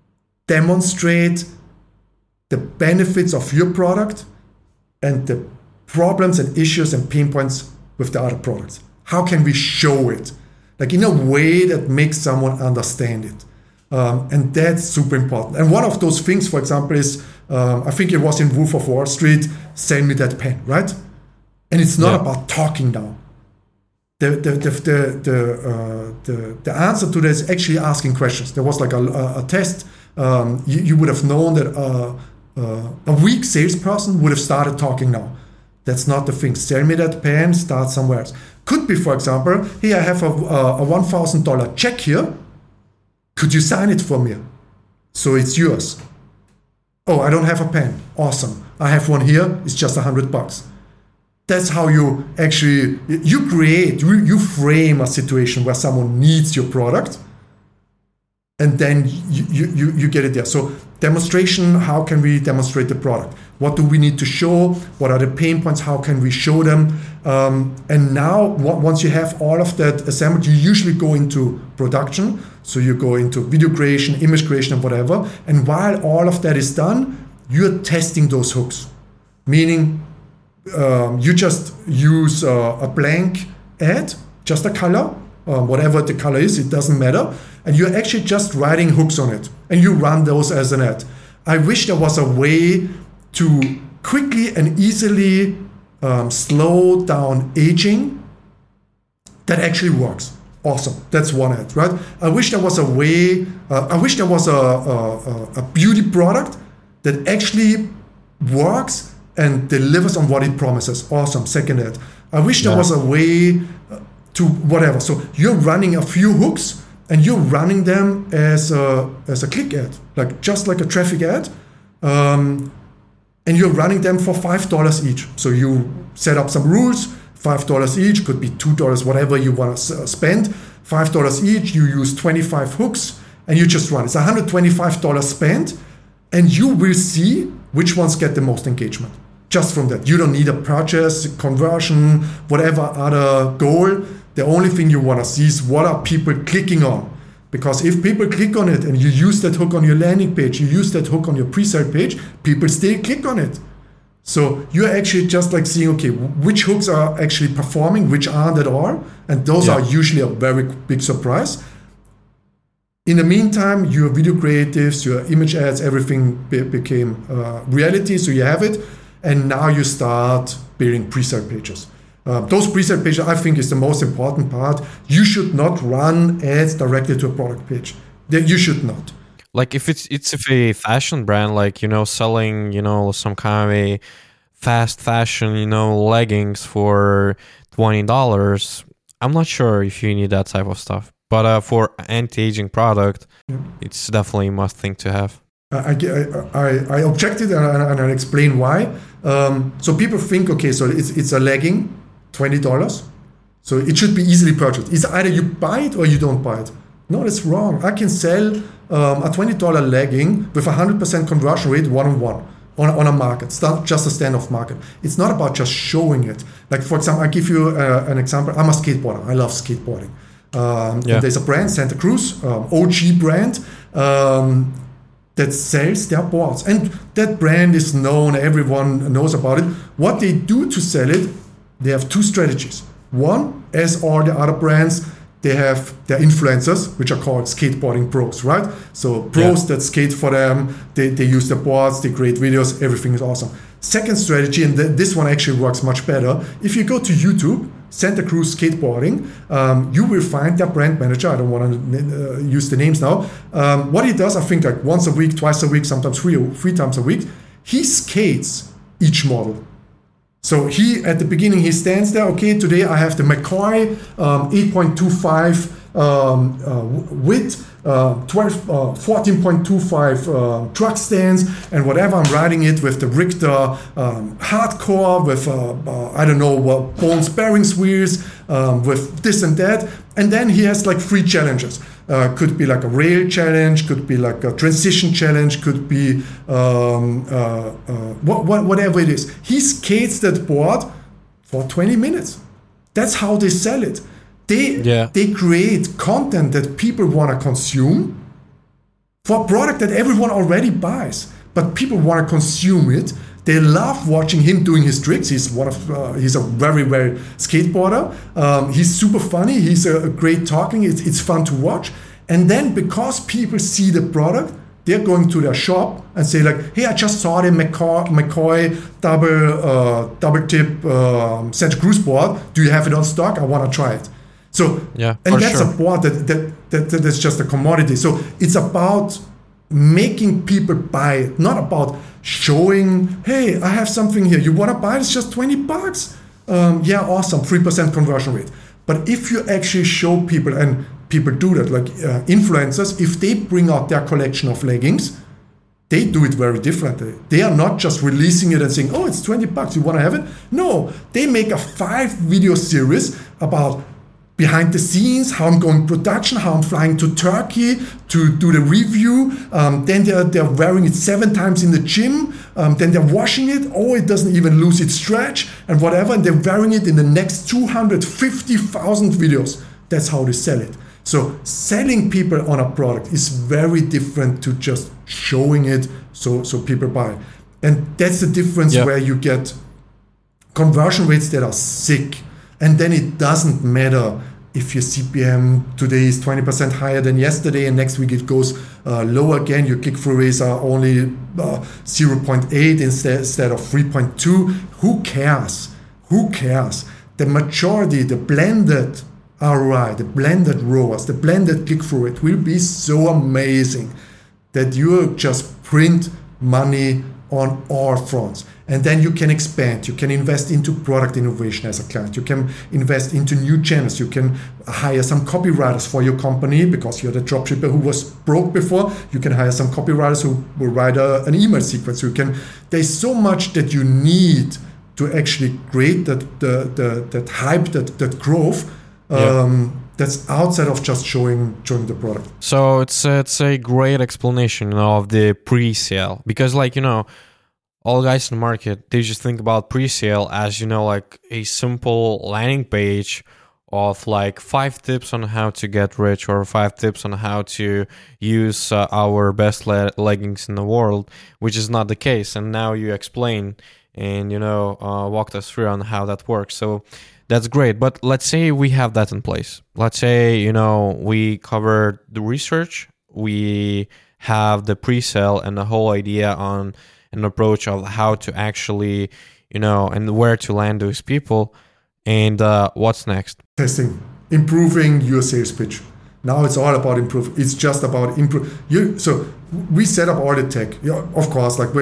Demonstrate the benefits of your product and the problems and issues and pain points with the other products. How can we show it? Like in a way that makes someone understand it. Um, and that's super important. And one of those things, for example, is, um, I think it was in Wolf of Wall Street, sell me that pen, right? And it's not yeah. about talking now. The the the the the, uh, the the answer to this is actually asking questions. There was like a, a, a test. Um, you, you would have known that uh, uh, a weak salesperson would have started talking now. That's not the thing. Sell me that pen, start somewhere else. Could be, for example, hey, I have a, a one thousand dollars check here. Could you sign it for me? So it's yours. Oh, I don't have a pen. Awesome. I have one here. It's just a hundred bucks. That's how you actually, you create, you, you frame a situation where someone needs your product, and then you, you, you get it there. So demonstration, how can we demonstrate the product? What do we need to show? What are the pain points? How can we show them? Um, and now, once you have all of that assembled, you usually go into production. So you go into video creation, image creation, and whatever. And while all of that is done, you're testing those hooks. Meaning, um, you just use uh, a blank ad, just a color, um, whatever the color is, it doesn't matter. And you're actually just writing hooks on it. And you run those as an ad. I wish there was a way to quickly and easily um, slow down aging that actually works. Awesome. That's one ad, right? I wish there was a way, uh, I wish there was a, a, a beauty product that actually works and delivers on what it promises. Awesome. Second ad. I wish there yeah. was a way to whatever. So you're running a few hooks and you're running them as a, as a click ad, like just like a traffic ad. Um, and you're running them for five dollars each. So you set up some rules. five dollars each, could be two dollars, whatever you want to spend. five dollars each, you use twenty-five hooks, and you just run. It's one hundred twenty-five dollars spent, and you will see which ones get the most engagement. Just from that. You don't need a purchase, conversion, whatever other goal. The only thing you want to see is what are people clicking on. Because if people click on it, and you use that hook on your landing page, you use that hook on your pre-sale page, people still click on it. So you're actually just like seeing, okay, which hooks are actually performing, which aren't at all. And those yeah. are usually a very big surprise. In the meantime, your video creatives, your image ads, everything be- became uh, reality. So you have it. And now you start building pre-sale pages. Uh, those pre-sale pages, I think, is the most important part. You should not run ads directly to a product page. You should not. Like if it's it's if a fashion brand, like, you know, selling, you know, some kind of a fast fashion, you know, leggings for twenty dollars, I'm not sure if you need that type of stuff. But uh, for anti-aging product, yeah. it's definitely a must thing to have. I, I, I objected and I, and I explain why. Um, so people think, okay, so it's it's a legging, twenty dollars. So it should be easily purchased. It's either you buy it or you don't buy it. No, that's wrong. I can sell um, a twenty dollars legging with a one hundred percent conversion rate one-on-one on, on a market. It's not just a standoff market. It's not about just showing it. Like, for example, I give you uh, an example. I'm a skateboarder. I love skateboarding. Um, yeah. There's a brand, Santa Cruz, um, O G brand, um, that sells their boards. And that brand is known. Everyone knows about it. What they do to sell it, they have two strategies. One, as all the other brands, they have their influencers, which are called skateboarding pros, right? So pros yeah. that skate for them, they, they use their boards, they create videos, everything is awesome. Second strategy, and th- this one actually works much better. If you go to YouTube, Santa Cruz Skateboarding, um, you will find their brand manager. I don't want to uh, use the names now. Um, what he does, I think like once a week, twice a week, sometimes three, three times a week, he skates each model. So he, at the beginning, he stands there. Okay, today I have the McCoy um, eight point two five um, uh, width, uh, twelve, uh, fourteen point two five uh, truck stands, and whatever. I'm riding it with the Richter um, hardcore, with uh, uh, I don't know what Bones bearings wheels, um, with this and that. And then he has like three challenges. Uh, could be like a rail challenge, could be like a transition challenge, could be um, uh, uh, what, what, whatever it is. He skates that board for twenty minutes. That's how they sell it. They yeah. they create content that people want to consume for a product that everyone already buys, but people want to consume it. They love watching him doing his tricks. He's one of uh, he's a very very skateboarder. Um, he's super funny. He's a, a great talking. It's it's fun to watch. And then because people see the product, they're going to their shop and say like, "Hey, I just saw the McCoy, McCoy double uh, double tip um, Santa Cruz board. Do you have it on stock? I want to try it." So yeah, and that's sure. a board that, that that that that's just a commodity. So it's about making people buy it, not about showing, hey, I have something here. You want to buy it? It's just twenty bucks. Um, yeah, awesome. three percent conversion rate. But if you actually show people, and people do that. Like uh, influencers, if they bring out their collection of leggings, they do it very differently. They are not just releasing it and saying, oh, it's twenty bucks, you want to have it? No, they make a five video series about behind the scenes, how I'm going production, how I'm flying to Turkey to do the review. Um, then they're, they're wearing it seven times in the gym. Um, then they're washing it. Oh, it doesn't even lose its stretch and whatever. And they're wearing it in the next two hundred fifty thousand videos. That's how they sell it. So selling people on a product is very different to just showing it so, so people buy. And that's the difference yep. where you get conversion rates that are sick. And then it doesn't matter if your C P M today is twenty percent higher than yesterday and next week it goes uh, low again. Your click-through rates are only uh, zero point eight instead, instead of three point two. Who cares? Who cares? The majority, the blended R O I, the blended R O A S, the blended click-through rate will be so amazing that you just print money on all fronts. And then you can expand. You can invest into product innovation as a client. You can invest into new channels. You can hire some copywriters for your company because you're the dropshipper who was broke before. You can hire some copywriters who will write a, an email sequence. You can. There's so much that you need to actually create that the, the that hype, that that growth. Um, yeah. That's outside of just showing showing the product. So it's it's a great explanation, you know, of the pre-sale, because like you know. All guys in the market, they just think about pre-sale as, you know, like a simple landing page of like five tips on how to get rich or five tips on how to use uh, our best le- leggings in the world, which is not the case. And now you explain and, you know, uh, walked us through on how that works. So that's great. But let's say we have that in place. Let's say, you know, we covered the research, we have the pre-sale and the whole idea on an approach of how to actually, you know, and where to land those people. And uh, what's next? Testing, improving your sales pitch. Now it's all about improve. It's just about improve. You so we set up all the tech. Yeah, of course, like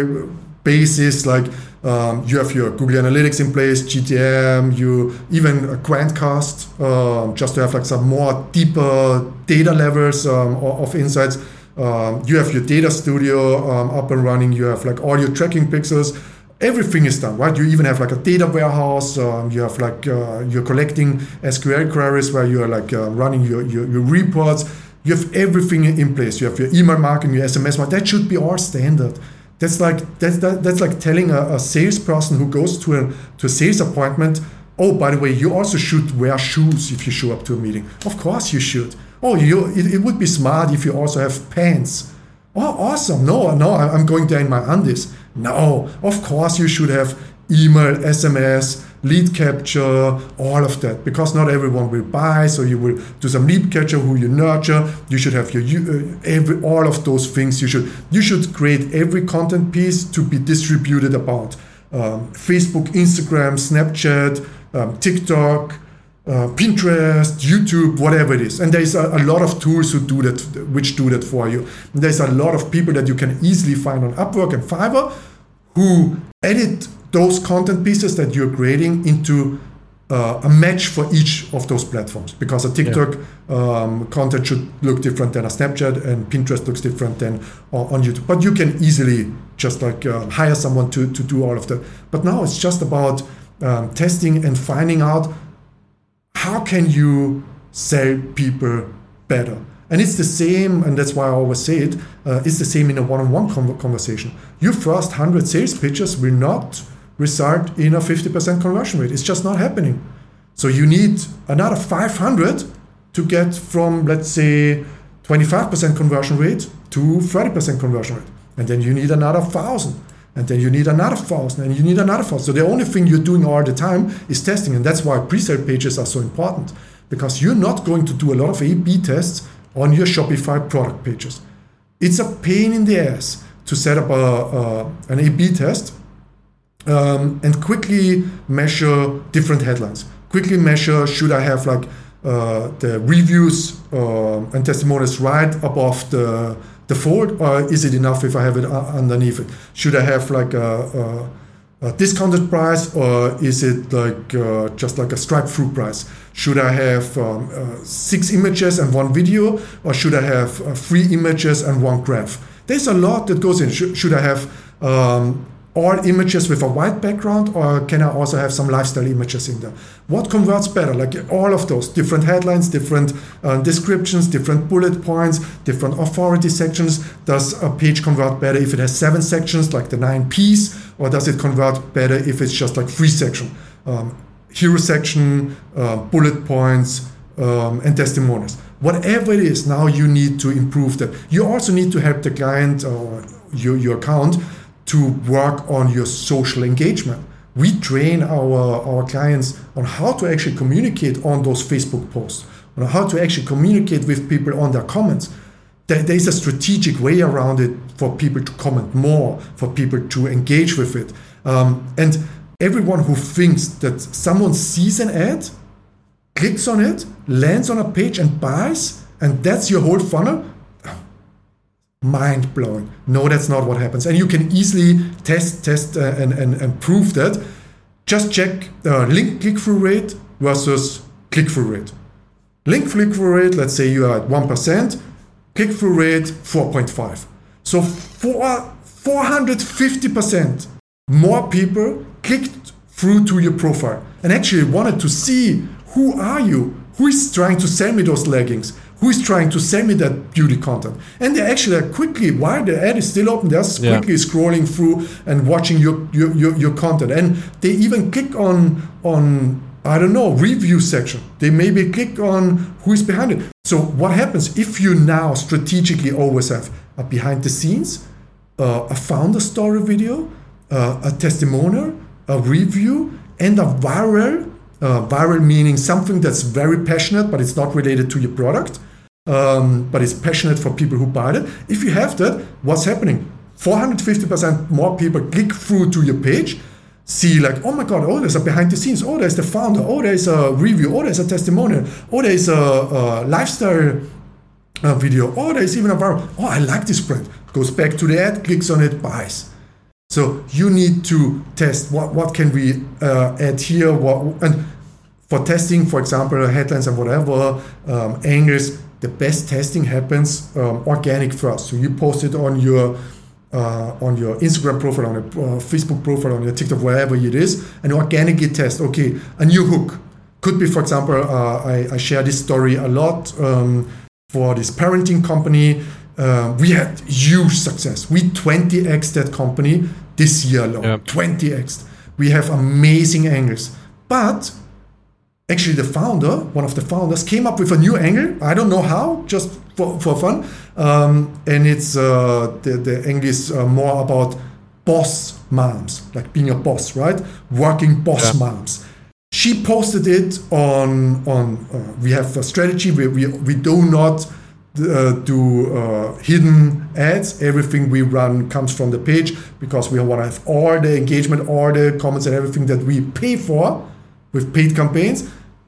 basis, like um, you have your Google Analytics in place, G T M, you even a Quantcast, um, just to have like some more deeper data levels um, of insights. Um, you have your data studio um, up and running. You have like all your tracking pixels. Everything is done, right? You even have like a data warehouse. Um, you have like uh, you're collecting S Q L queries where you are like uh, running your, your your reports. You have everything in place. You have your email marketing, your S M S marketing. That should be all standard. That's like that's that, that's like telling a, a salesperson who goes to a to a sales appointment. Oh, by the way, you also should wear shoes if you show up to a meeting. Of course you should. Oh, you, it, it would be smart if you also have pants. Oh, awesome. No, no, I'm going there in my undies. No, of course you should have email, S M S, lead capture, all of that, because not everyone will buy. So you will do some lead capture who you nurture. You should have your uh, every all of those things. You should you should create every content piece to be distributed about um, Facebook, Instagram, Snapchat, um, TikTok, Uh, Pinterest, YouTube, whatever it is. And there's a, a lot of tools who do that, which do that for you. And there's a lot of people that you can easily find on Upwork and Fiverr who edit those content pieces that you're creating into uh, a match for each of those platforms. Because a TikTok yeah. um, content should look different than a Snapchat, and Pinterest looks different than uh, on YouTube. But you can easily just like uh, hire someone to, to do all of that. But now it's just about um, testing and finding out how can you sell people better? And it's the same, and that's why I always say it, uh, it's the same in a one-on-one con- conversation. Your first one hundred sales pitches will not result in a fifty percent conversion rate. It's just not happening. So you need another five hundred to get from, let's say, twenty-five percent conversion rate to thirty percent conversion rate. And then you need another one thousand. And then you need another thousand, and you need another thousand. So the only thing you're doing all the time is testing. And that's why pre-sale pages are so important, because you're not going to do a lot of A B tests on your Shopify product pages. It's a pain in the ass to set up a, a, an A B test um, and quickly measure different headlines. Quickly measure, should I have like uh, the reviews uh, and testimonials right above the the fold, or is it enough if I have it underneath it? Should I have like a, a, a discounted price, or is it like uh, just like a stripe through price? Should I have um, uh, six images and one video, or should I have uh, three images and one graph? There's a lot that goes in. Should, should I have um, all images with a white background, or can I also have some lifestyle images in there? What converts better? Like all of those different headlines, different uh, descriptions, different bullet points, different authority sections. Does a page convert better if it has seven sections, like the nine P's, or does it convert better if it's just like three sections? Um, hero section, uh, bullet points, um, and testimonials. Whatever it is, now you need to improve that. You also need to help the client or your, your account to work on your social engagement. We train our, our clients on how to actually communicate on those Facebook posts, on how to actually communicate with people on their comments. There, there's a strategic way around it for people to comment more, for people to engage with it. Um, and everyone who thinks that someone sees an ad, clicks on it, lands on a page and buys, and that's your whole funnel, mind-blowing. No, that's not what happens. And you can easily test, test, uh, and, and, and prove that. Just check uh, link click-through rate versus click-through rate. Link click-through rate, let's say you are at one percent, click-through rate four point five. So four, four hundred fifty percent more people clicked through to your profile and actually wanted to see who are you, who is trying to sell me those leggings, who is trying to sell me that beauty content. And they actually are quickly, while the ad is still open, they're quickly yeah. scrolling through and watching your, your, your, your content. And they even click on, on, I don't know, review section. They maybe click on who is behind it. So what happens if you now strategically always have a behind the scenes, uh, a founder story video, uh, a testimonial, a review, and a viral, uh, viral meaning something that's very passionate, but it's not related to your product. Um, but it's passionate for people who buy it. If you have that, what's happening? four hundred fifty percent more people click through to your page, see like, oh my God, oh, there's a behind the scenes, oh, there's the founder, oh, there's a review, oh, there's a testimonial, oh, there's a, a lifestyle uh, video, oh, there's even a viral, oh, I like this brand. Goes back to the ad, clicks on it, buys. So you need to test what, what can we uh, add here, what, and for testing, for example, headlines and whatever, um, angles, the best testing happens um, organic first. So you post it on your uh, on your Instagram profile, on your uh, Facebook profile, on your TikTok, wherever it is, and organically test. Okay, a new hook could be, for example, uh, I, I share this story a lot um, for this parenting company. Uh, we had huge success. We twenty X'd that company this year alone. Yep. twenty X'd. We have amazing angles, but actually, the founder, one of the founders, came up with a new angle. I don't know how, just for, for fun. Um, and it's uh, the, the angle is uh, more about boss moms, like being a boss, right? Working boss yeah. moms. She posted it on, on uh, we have a strategy where we, we do not uh, do uh, hidden ads. Everything we run comes from the page because we want to have all the engagement, all the comments and everything that we pay for with paid campaigns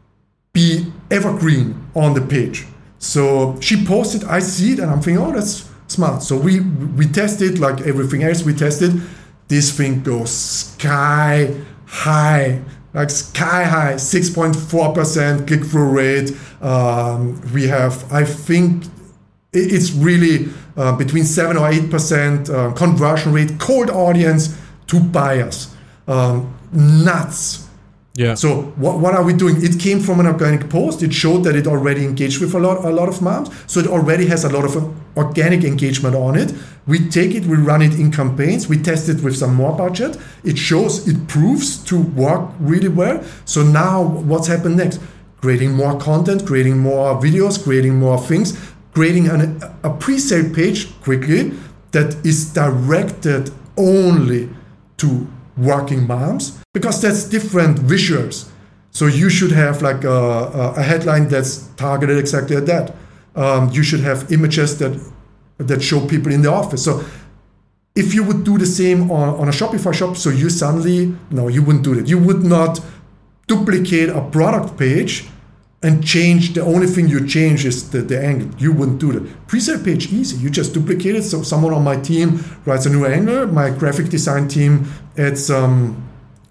be evergreen on the page. So she posted, I see it, and I'm thinking, oh, that's smart. So we we tested like everything else we tested. This thing goes sky high, like sky high, six point four percent click-through rate. Um, we have, I think, it's really uh, between seven or eight percent uh, conversion rate, cold audience to buyers. Um, nuts. Yeah. So what, what are we doing? It came from an organic post. It showed that it already engaged with a lot a lot of moms. So it already has a lot of organic engagement on it. We take it, we run it in campaigns. We test it with some more budget. It shows, it proves to work really well. So now what's happened next? Creating more content, creating more videos, creating more things, creating an, a pre-sale page quickly that is directed only to working moms, because that's different visuals. So you should have like a, a headline that's targeted exactly at that. Um, you should have images that that show people in the office. So if you would do the same on, on a Shopify shop, so you suddenly, no, you wouldn't do that. You would not duplicate a product page and change, the only thing you change is the, the angle. You wouldn't do that. Presale page, easy. You just duplicate it. So someone on my team writes a new angle. My graphic design team adds um,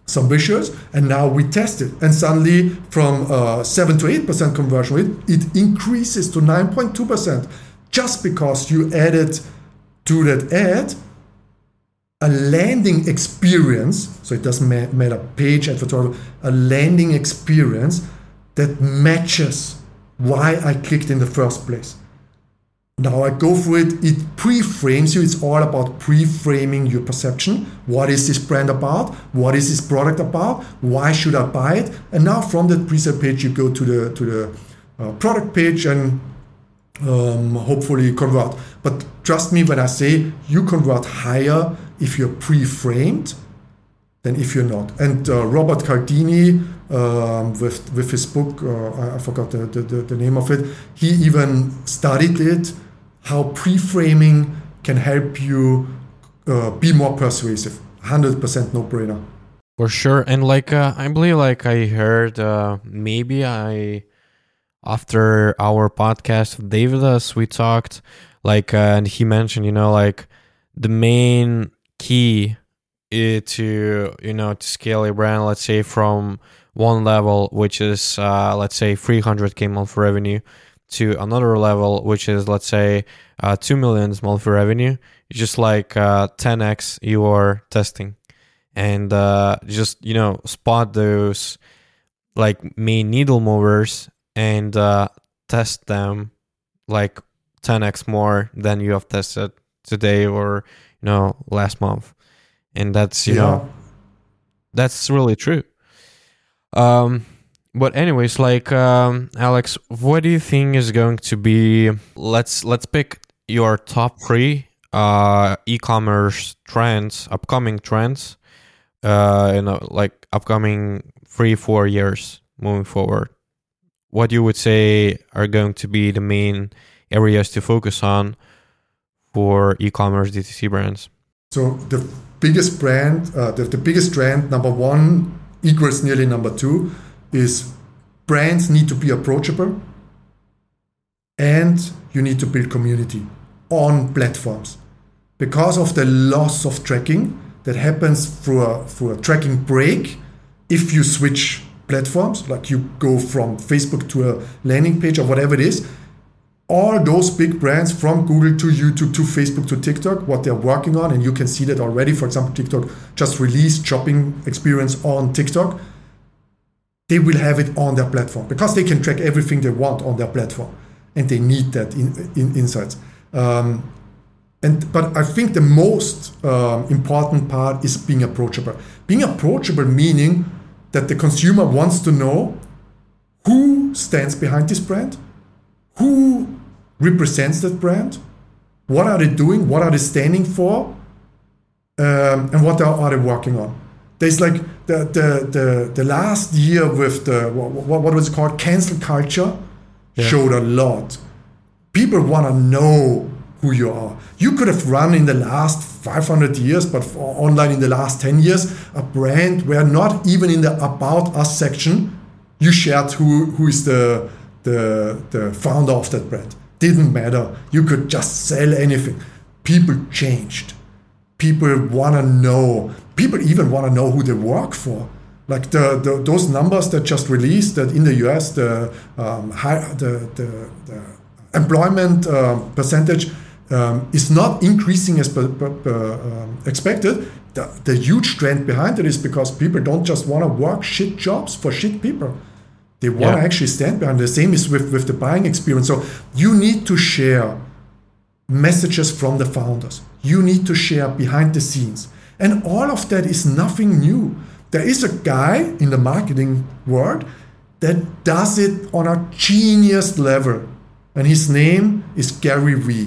some visuals, and now we test it. And suddenly from uh, seven to eight percent conversion rate, it increases to nine point two percent just because you added to that ad a landing experience. So it doesn't matter page, editorial, a landing experience that matches why I clicked in the first place. Now I go through it, it pre-frames you. It's all about pre-framing your perception. What is this brand about? What is this product about? Why should I buy it? And now from that pre-sale page, you go to the to the uh, product page and um, hopefully convert. But trust me when I say you convert higher if you're pre-framed than if you're not. And uh, Robert Cialdini, um, with with his book, uh, I, I forgot the, the, the name of it, he even studied it, how pre-framing can help you uh, be more persuasive. one hundred percent no-brainer. For sure. And like, uh, I believe like I heard, uh, maybe I, after our podcast with David, as we talked, like, uh, and he mentioned, you know, like the main key to, you know, to scale a brand, let's say from one level, which is, uh, let's say three hundred K monthly revenue, to another level, which is, let's say, uh, two million monthly revenue, just like uh, ten x your testing. And uh, just, you know, spot those like main needle movers and uh, test them like ten x more than you have tested today or, you know, last month. And that's, you yeah. know, that's really true. Um, But anyways, like um, Alex, what do you think is going to be? Let's let's pick your top three uh, e-commerce trends, upcoming trends, uh, in uh, like upcoming three four years moving forward. What you would say are going to be the main areas to focus on for e-commerce D T C brands? So the biggest brand, uh, the, the biggest trend, number one equals nearly number two, is brands need to be approachable and you need to build community on platforms. Because of the loss of tracking that happens through a, through a tracking break, if you switch platforms, like you go from Facebook to a landing page or whatever it is, all those big brands from Google to YouTube to Facebook to TikTok, what they're working on, and you can see that already. For example, TikTok just released shopping experience on TikTok. They will have it on their platform because they can track everything they want on their platform, and they need that in, in insights. Um, and but I think the most um, important part is being approachable. Being approachable meaning that the consumer wants to know who stands behind this brand, who represents that brand, what are they doing, what are they standing for, um, and what are, are they working on. There's like the the the, the last year with the what, what was it called, cancel culture, yeah. showed a lot. People want to know who you are. You could have run in the last five hundred years, but for online in the last ten years, a brand where not even in the About Us section, you shared who who is the the the founder of that brand. Didn't matter. You could just sell anything. People changed. People want to know. People even want to know who they work for. Like the, the those numbers that just released that in the U S, the um, high, the, the the employment uh, percentage um, is not increasing as per, per, per, um, expected. The, the huge trend behind it is because people don't just want to work shit jobs for shit people. They want to yeah. actually stand behind. The same is with, with the buying experience. So you need to share messages from the founders. You need to share behind the scenes. And all of that is nothing new. There is a guy in the marketing world that does it on a genius level. And his name is Gary Vee.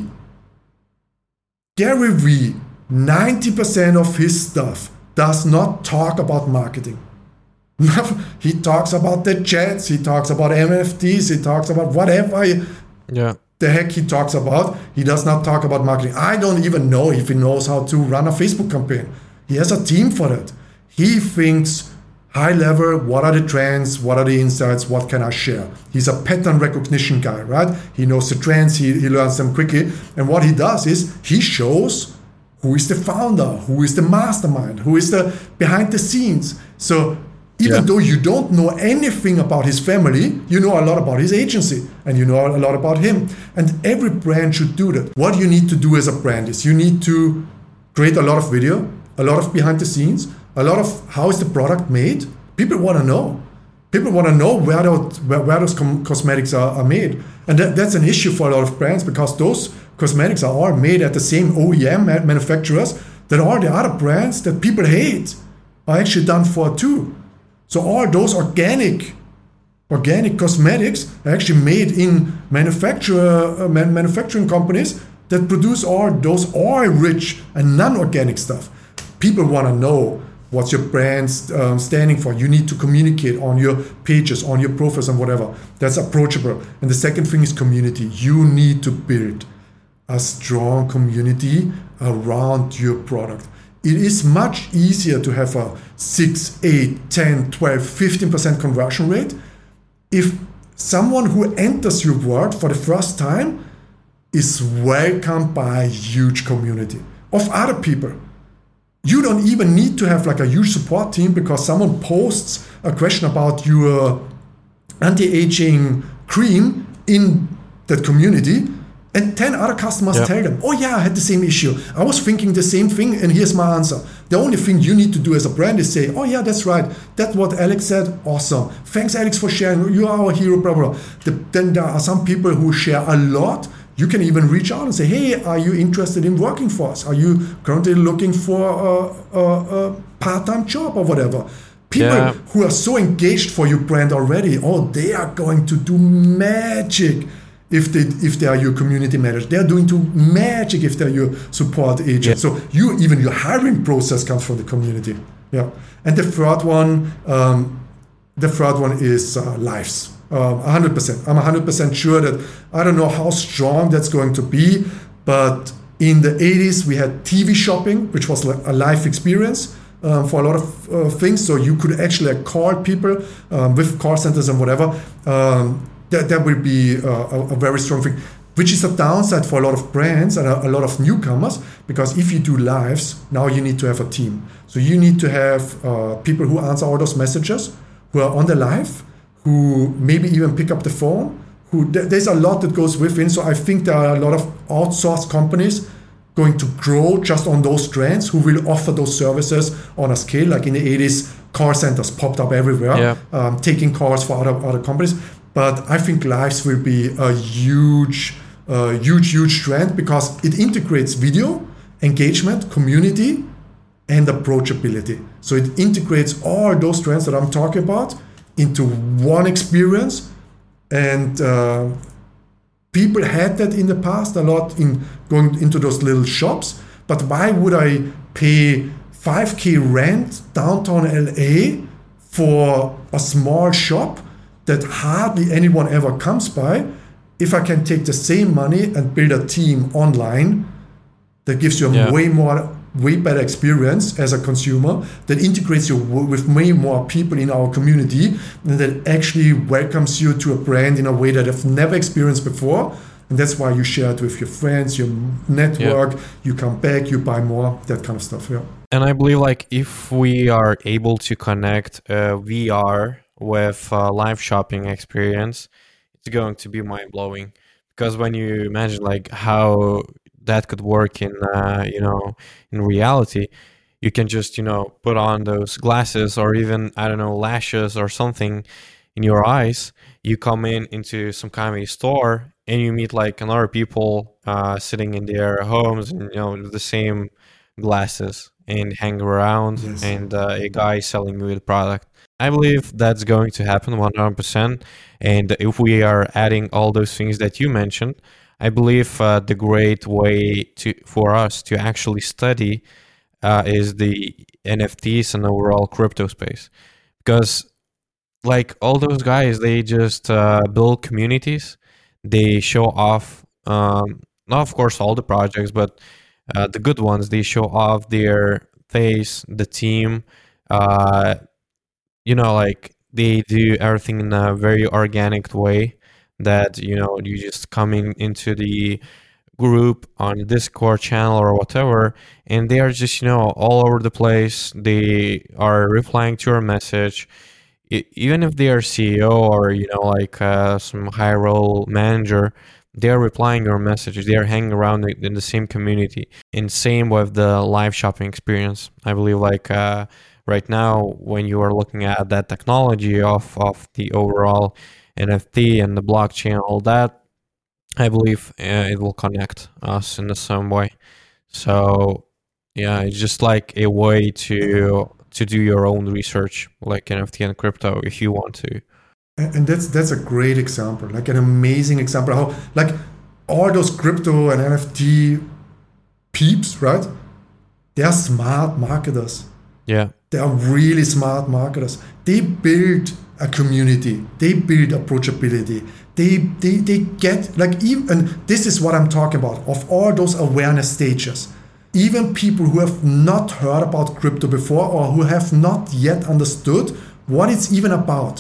Gary Vee, ninety percent of his stuff does not talk about marketing. He talks about the jets, he talks about N F Ts, he talks about whatever yeah. the heck he talks about. He does not talk about marketing. I don't even know if he knows how to run a Facebook campaign. He has a team for that. He thinks high level, what are the trends, what are the insights, what can I share? He's a pattern recognition guy, right? He knows the trends, he, he learns them quickly. And what he does is he shows who is the founder, who is the mastermind, who is the behind the scenes. So even yeah. though you don't know anything about his family, you know a lot about his agency and you know a lot about him. And every brand should do that. What you need to do as a brand is you need to create a lot of video, a lot of behind the scenes, a lot of how is the product made. People want to know. People want to know where those, where, where those com- cosmetics are, are made. And that, that's an issue for a lot of brands because those cosmetics are all made at the same O E M manufacturers that all the other brands that people hate are actually done for too. So all those organic organic cosmetics are actually made in manufacturer uh, man, manufacturing companies that produce all those oil-rich and non-organic stuff. People want to know what's your brand um, standing for. You need to communicate on your pages, on your profiles and whatever. That's approachable. And the second thing is community. You need to build a strong community around your product. It is much easier to have a six, eight, ten, twelve, fifteen percent conversion rate if someone who enters your world for the first time is welcomed by a huge community of other people. You don't even need to have like a huge support team because someone posts a question about your anti-aging cream in that community and ten other customers yeah. tell them, oh yeah, I had the same issue. I was thinking the same thing and here's my answer. The only thing you need to do as a brand is say, oh yeah, that's right. That's what Alex said. Awesome. Thanks, Alex, for sharing. You are our hero, blah, blah, blah. The, then there are some people who share a lot. You can even reach out and say, hey, are you interested in working for us? Are you currently looking for a, a, a part-time job or whatever? People yeah. who are so engaged for your brand already, oh, they are going to do magic if they if they are your community manager. They're doing to magic if they're your support agent. Yeah. So you even your hiring process comes from the community. Yeah. And the third one, um, the third one is uh, lives. Um, one hundred percent. I'm one hundred percent sure that I don't know how strong that's going to be, but in the eighties we had T V shopping, which was a live experience um, for a lot of uh, things. So you could actually call people um, with call centers and whatever. Um, that, that will be uh, a, a very strong thing, which is a downside for a lot of brands and a, a lot of newcomers, because if you do lives, now you need to have a team. So you need to have uh, people who answer all those messages, who are on the live, who maybe even pick up the phone, who th- there's a lot that goes within. So I think there are a lot of outsourced companies going to grow just on those trends who will offer those services on a scale. Like in the eighties, call centers popped up everywhere, yeah. um, taking calls for other, other companies. But I think lives will be a huge, uh, huge, huge trend because it integrates video, engagement, community, and approachability. So it integrates all those trends that I'm talking about into one experience, and uh, people had that in the past a lot in going into those little shops. But why would I pay five K rent downtown L A for a small shop that hardly anyone ever comes by if I can take the same money and build a team online that gives you a yeah. way more way better experience as a consumer, that integrates you with way more people in our community, and that actually welcomes you to a brand in a way that I've never experienced before. And that's why you share it with your friends, your network, yeah. you come back, you buy more, that kind of stuff. Yeah. And I believe like if we are able to connect uh, V R with uh, live shopping experience, it's going to be mind-blowing. Because when you imagine like how that could work in, uh, you know, in reality, you can just, you know, put on those glasses or even, I don't know, lashes or something in your eyes. You come in into some kind of a store and you meet like another people uh, sitting in their homes and, you know, with the same glasses and hang around yes. and uh, a guy selling you the product. I believe that's going to happen one hundred percent. And if we are adding all those things that you mentioned, I believe uh, the great way to for us to actually study uh, is the N F Ts and overall crypto space. Because like all those guys, they just uh, build communities. They show off, um, not of course all the projects, but uh, the good ones. They show off their face, the team. Uh, you know, like they do everything in a very organic way. That, you know, you just coming into the group on a Discord channel or whatever, and they are just, you know, all over the place. They are replying to your message. It, even if they are C E O or, you know, like uh, some high role manager, they are replying your messages. They are hanging around in the same community. And same with the live shopping experience. I believe like uh, right now, when you are looking at that technology of, of the overall N F T and the blockchain, all that, I believe uh, it will connect us in some way. So yeah, it's just like a way to to do your own research, like N F T and crypto, if you want to. And that's that's a great example, like an amazing example how like all those crypto and N F T peeps, right? They are smart marketers. Yeah. They are really smart marketers. They build a community. They build approachability. They they they get like even, and this is what I'm talking about, of all those awareness stages. Even people who have not heard about crypto before or who have not yet understood what it's even about,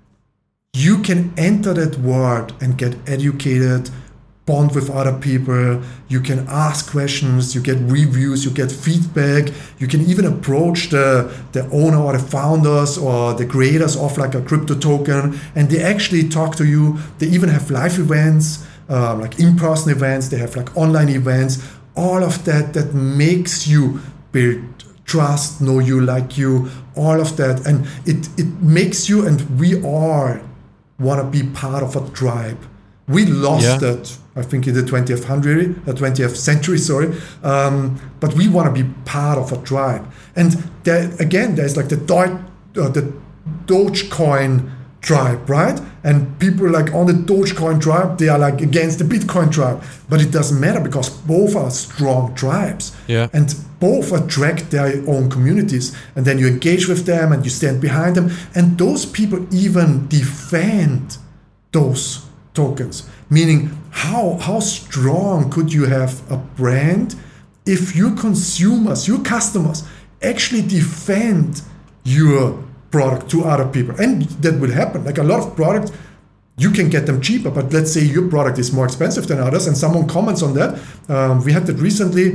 you can enter that world and get educated, bond with other people, you can ask questions, you get reviews, you get feedback, you can even approach the, the owner or the founders or the creators of like a crypto token, and they actually talk to you. They even have live events, uh, like in-person events, they have like online events, all of that that makes you build trust, know you, like you, all of that. And it, it makes you, and we all want to be part of a tribe. We lost yeah. that, I think, in the twentieth hundred, uh, twentieth century, sorry. Um, but we want to be part of a tribe. And there, again, there's like the, Do- uh, the Dogecoin tribe, right? And people like on the Dogecoin tribe, they are like against the Bitcoin tribe. But it doesn't matter because both are strong tribes. Yeah. And both attract their own communities. And then you engage with them and you stand behind them. And those people even defend those tokens, meaning how how strong could you have a brand if your consumers, your customers actually defend your product to other people? And that will happen. Like a lot of products, you can get them cheaper, but let's say your product is more expensive than others and someone comments on that. Um, we had that recently.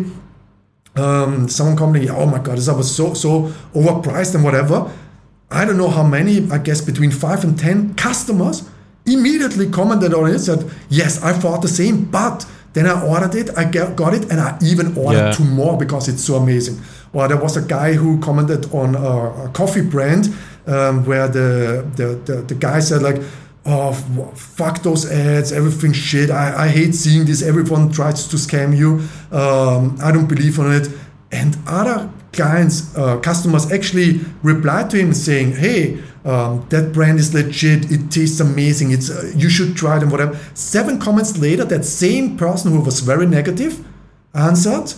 Um, someone commenting, oh my God, this was so so overpriced and whatever. I don't know how many, I guess between five and ten customers immediately commented on it, said, yes, I thought the same, but then I ordered it, I got it, and I even ordered yeah. two more because it's so amazing. Or there was a guy who commented on a, a coffee brand um, where the, the, the, the guy said like, oh, fuck those ads, everything shit, I, I hate seeing this, everyone tries to scam you, um, I don't believe on it. And other clients, uh, customers actually replied to him saying, hey, um, that brand is legit, it tastes amazing, it's uh, you should try it and whatever. Seven comments later, that same person who was very negative answered,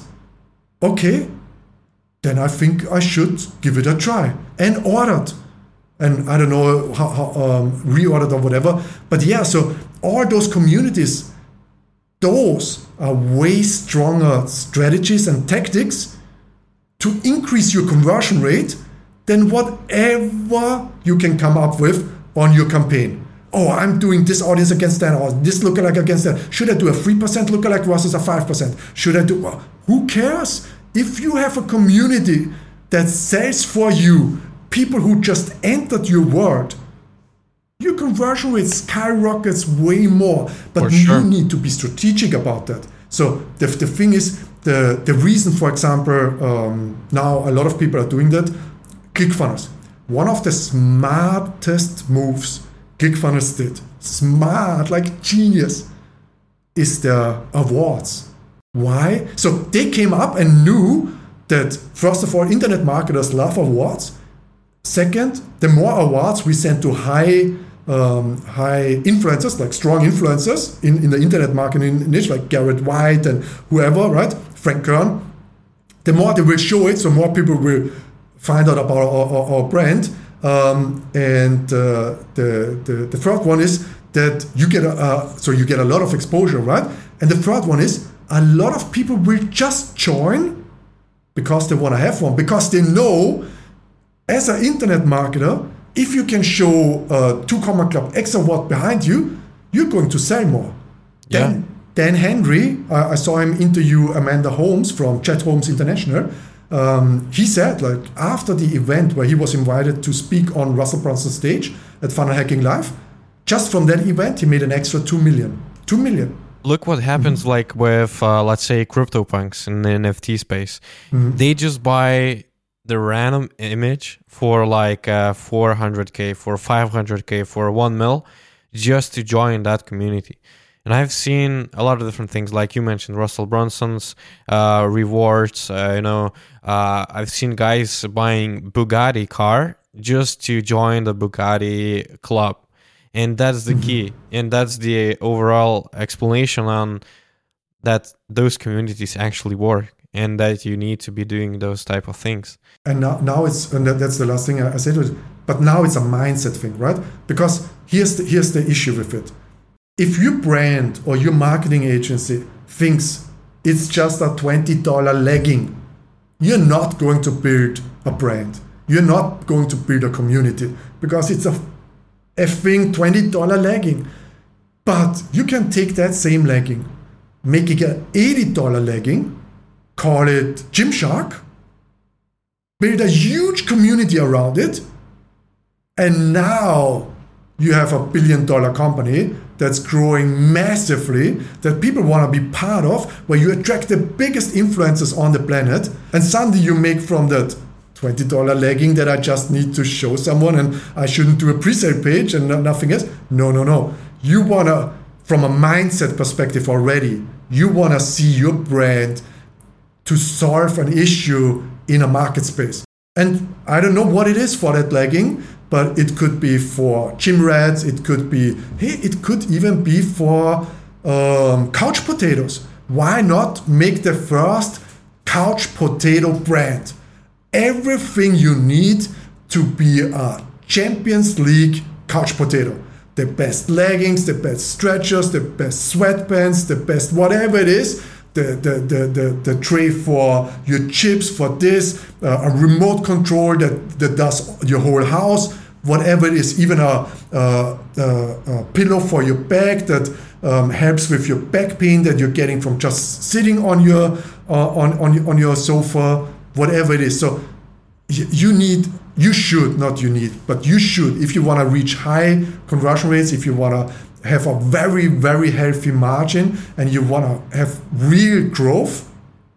okay, then I think I should give it a try, and ordered. And I don't know how, how um, reordered or whatever. But yeah, so all those communities, those are way stronger strategies and tactics to increase your conversion rate than whatever you can come up with on your campaign. Oh, I'm doing this audience against that, or this lookalike against that. Should I do a three percent lookalike versus a five percent? Should I do, well, who cares? If you have a community that sells for you, people who just entered your world, your conversion rate skyrockets way more. But sure. you need to be strategic about that. So the, the thing is, the, the reason, for example, um, now a lot of people are doing that, ClickFunnels. One of the smartest moves ClickFunnels did, smart, like genius, is the awards. Why? So they came up and knew that, first of all, internet marketers love awards. Second, the more awards we send to high um, high influencers, like strong influencers in, in the internet marketing niche, like Garrett White and whoever, right? Frank Kern, the more they will show it, so more people will find out about our, our, our brand. Um, and uh, the, the the third one is that you get a, uh, so you get a lot of exposure, right? And the third one is a lot of people will just join because they want to have one, because they know, as an internet marketer, if you can show uh, Two Comma Club X award behind you, you're going to sell more. Yeah. Then Dan Henry, uh, I saw him interview Amanda Holmes from Chat Holmes International. Um, he said, like, after the event where he was invited to speak on Russell Brunson's stage at Funnel Hacking Live, just from that event, he made an extra two million. two million. Look what happens mm-hmm. like with, uh, let's say, CryptoPunks in the N F T space. Mm-hmm. They just buy the random image for like uh, four hundred K, for five hundred K, for one mil, just to join that community. And I've seen a lot of different things, like you mentioned, Russell Brunson's uh, rewards. Uh, you know, uh, I've seen guys buying Bugatti car just to join the Bugatti club. And that's the key. And that's the overall explanation on that those communities actually work and that you need to be doing those type of things. And now, now it's, and that's the last thing I said, but now it's a mindset thing, right? Because here's the, here's the issue with it. If your brand or your marketing agency thinks it's just a twenty dollars legging, you're not going to build a brand. You're not going to build a community because it's a effing twenty dollars legging. But you can take that same legging, make it an eighty dollars legging, call it Gymshark, build a huge community around it, and now you have a billion dollar company that's growing massively, that people want to be part of, where you attract the biggest influencers on the planet, and suddenly you make from that twenty dollars legging that I just need to show someone and I shouldn't do a pre-sale page and nothing else. No, no, no. You want to, from a mindset perspective already, you want to see your brand to solve an issue in a market space. And I don't know what it is for that legging, but it could be for gym rats, it could be, hey, it could even be for um, couch potatoes. Why not make the first couch potato brand? Everything you need to be a Champions League couch potato. The best leggings, the best stretchers, the best sweatpants, the best whatever it is. The, the, the, the, the tray for your chips, for this, uh, a remote control that, that does your whole house, whatever it is, even a, a, a, a pillow for your back that um, helps with your back pain that you're getting from just sitting on your uh, on, on, on your sofa, whatever it is. So you need, you should, not you need, but you should, if you want to reach high conversion rates, if you want to have a very, very healthy margin and you want to have real growth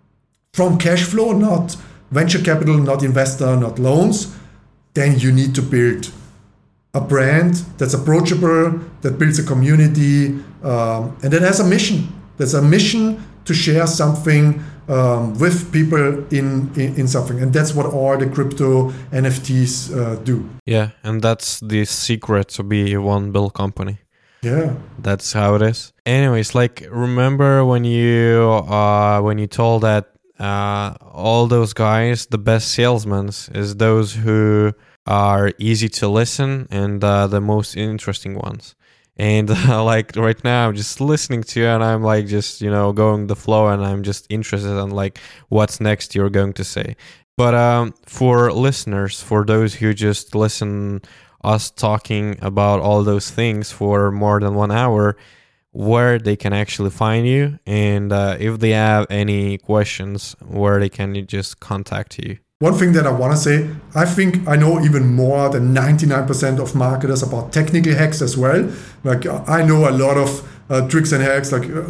from cash flow, not venture capital, not investor, not loans, then you need to build a brand that's approachable, that builds a community, um, and that has a mission. There's a mission to share something um, with people in, in, in something. And that's what all the crypto N F Ts uh, do. Yeah, and that's the secret to be a one bill company. Yeah, that's how it is. Anyways, like, remember when you uh when you told that uh all those guys, the best salesmen is those who are easy to listen and uh, the most interesting ones. And uh, like right now, I'm just listening to you, and I'm like just you know going the flow, and I'm just interested in like what's next you're going to say. But um, for listeners, for those who just listen us talking about all those things for more than one hour, where they can actually find you, and uh, if they have any questions, where they can just contact you. One thing that I want to say, I think I know even more than ninety-nine percent of marketers about technical hacks as well. Like I know a lot of uh, tricks and hacks. Like uh,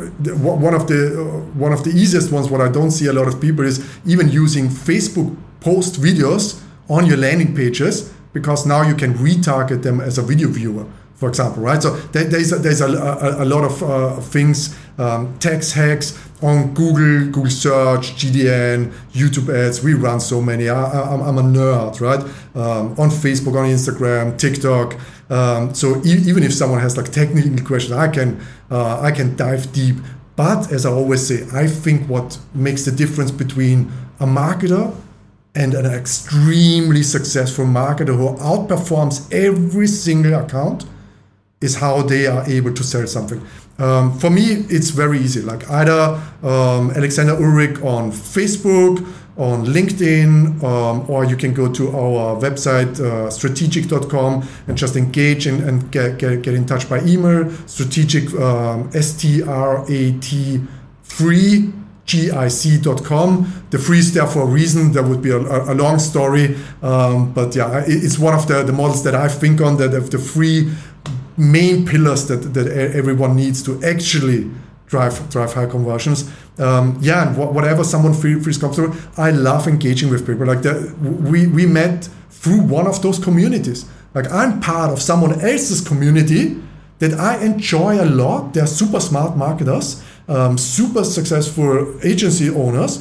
one of the uh, one of the easiest ones, what I don't see a lot of people is even using Facebook post videos on your landing pages, because now you can retarget them as a video viewer, for example, right? So there, there's a, there's a, a, a lot of uh, things, um, text hacks on Google, Google Search, G D N, YouTube ads. We run so many. I, I, I'm a nerd, right? Um, on Facebook, on Instagram, TikTok. Um, so e- even if someone has like technical questions, I can uh, I can dive deep. But as I always say, I think what makes the difference between a marketer and an extremely successful marketer who outperforms every single account is how they are able to sell something. Um, for me, it's very easy. Like either um, Alexander Ulrich on Facebook, on LinkedIn, um, or you can go to our website, uh, strategic dot com, and just engage and, and get, get, get in touch by email. Strategic, um, S T R A T, free, G I C dot com. The free is there for a reason. That would be a, a long story. Um, but yeah, it's one of the, the models that I think on, that of the three main pillars that, that everyone needs to actually drive drive high conversions. Um, yeah, and wh- whatever someone feel, feels comfortable. I love engaging with people. Like the, we we met through one of those communities. Like I'm part of someone else's community that I enjoy a lot. They're super smart marketers, um, super successful agency owners.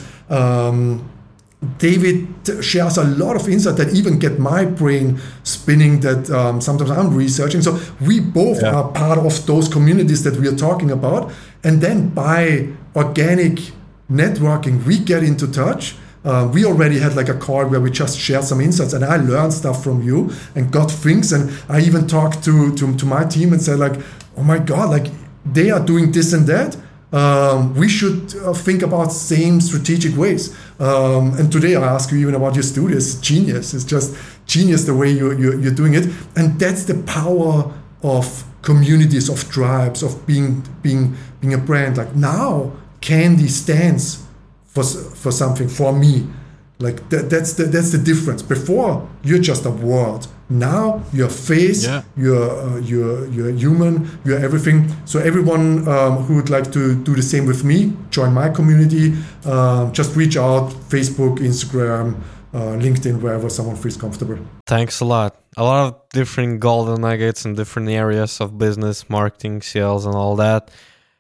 Um, David shares a lot of insight that even get my brain spinning, that um, sometimes I'm researching. So we both yeah. are part of those communities that we are talking about. And then by organic networking, we get into touch. Uh, we already had like a call where we just shared some insights, and I learned stuff from you and got things. And I even talked to, to, to my team and said like, oh my God, like they are doing this and that. Um, we should uh, think about same strategic ways. Um, and today I ask you even about your studio. It's genius. It's just genius the way you, you, you're doing it. And that's the power of communities, of tribes, of being being being a brand. Like now, Candy stands for for something for me. Like that, that's the that's the difference. Before you're just a word. Now you're face, yeah. you're uh, you're you're human, you're everything. So everyone um, who would like to do the same with me, join my community. Um, just reach out, Facebook, Instagram, uh, LinkedIn, wherever someone feels comfortable. Thanks a lot. A lot of different golden nuggets in different areas of business, marketing, sales, and all that.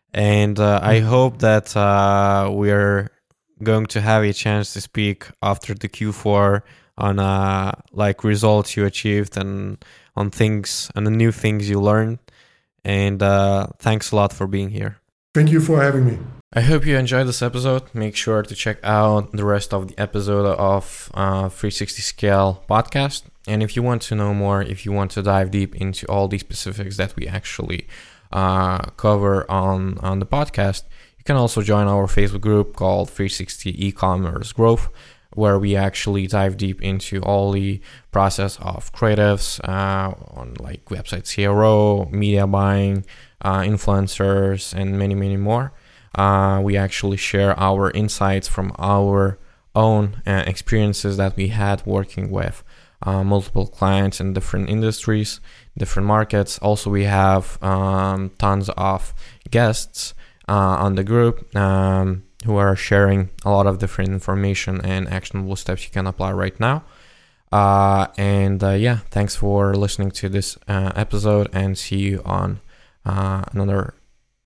And uh, I hope that uh, we're going to have a chance to speak after the Q four on uh, like results you achieved and on things and the new things you learned. And uh, thanks a lot for being here. Thank you for having me. I hope you enjoyed this episode. Make sure to check out the rest of the episode of uh, three sixty Scale podcast. And if you want to know more, if you want to dive deep into all the specifics that we actually uh, cover on, on the podcast, you can also join our Facebook group called three sixty E-commerce Growth, where we actually dive deep into all the process of creatives uh, on like website C R O, media buying, uh, influencers, and many, many more. Uh, we actually share our insights from our own uh, experiences that we had working with uh, multiple clients in different industries, different markets. Also, we have um, tons of guests uh, on the group um, who are sharing a lot of different information and actionable steps you can apply right now. Uh, and uh, yeah, thanks for listening to this uh, episode, and see you on uh, another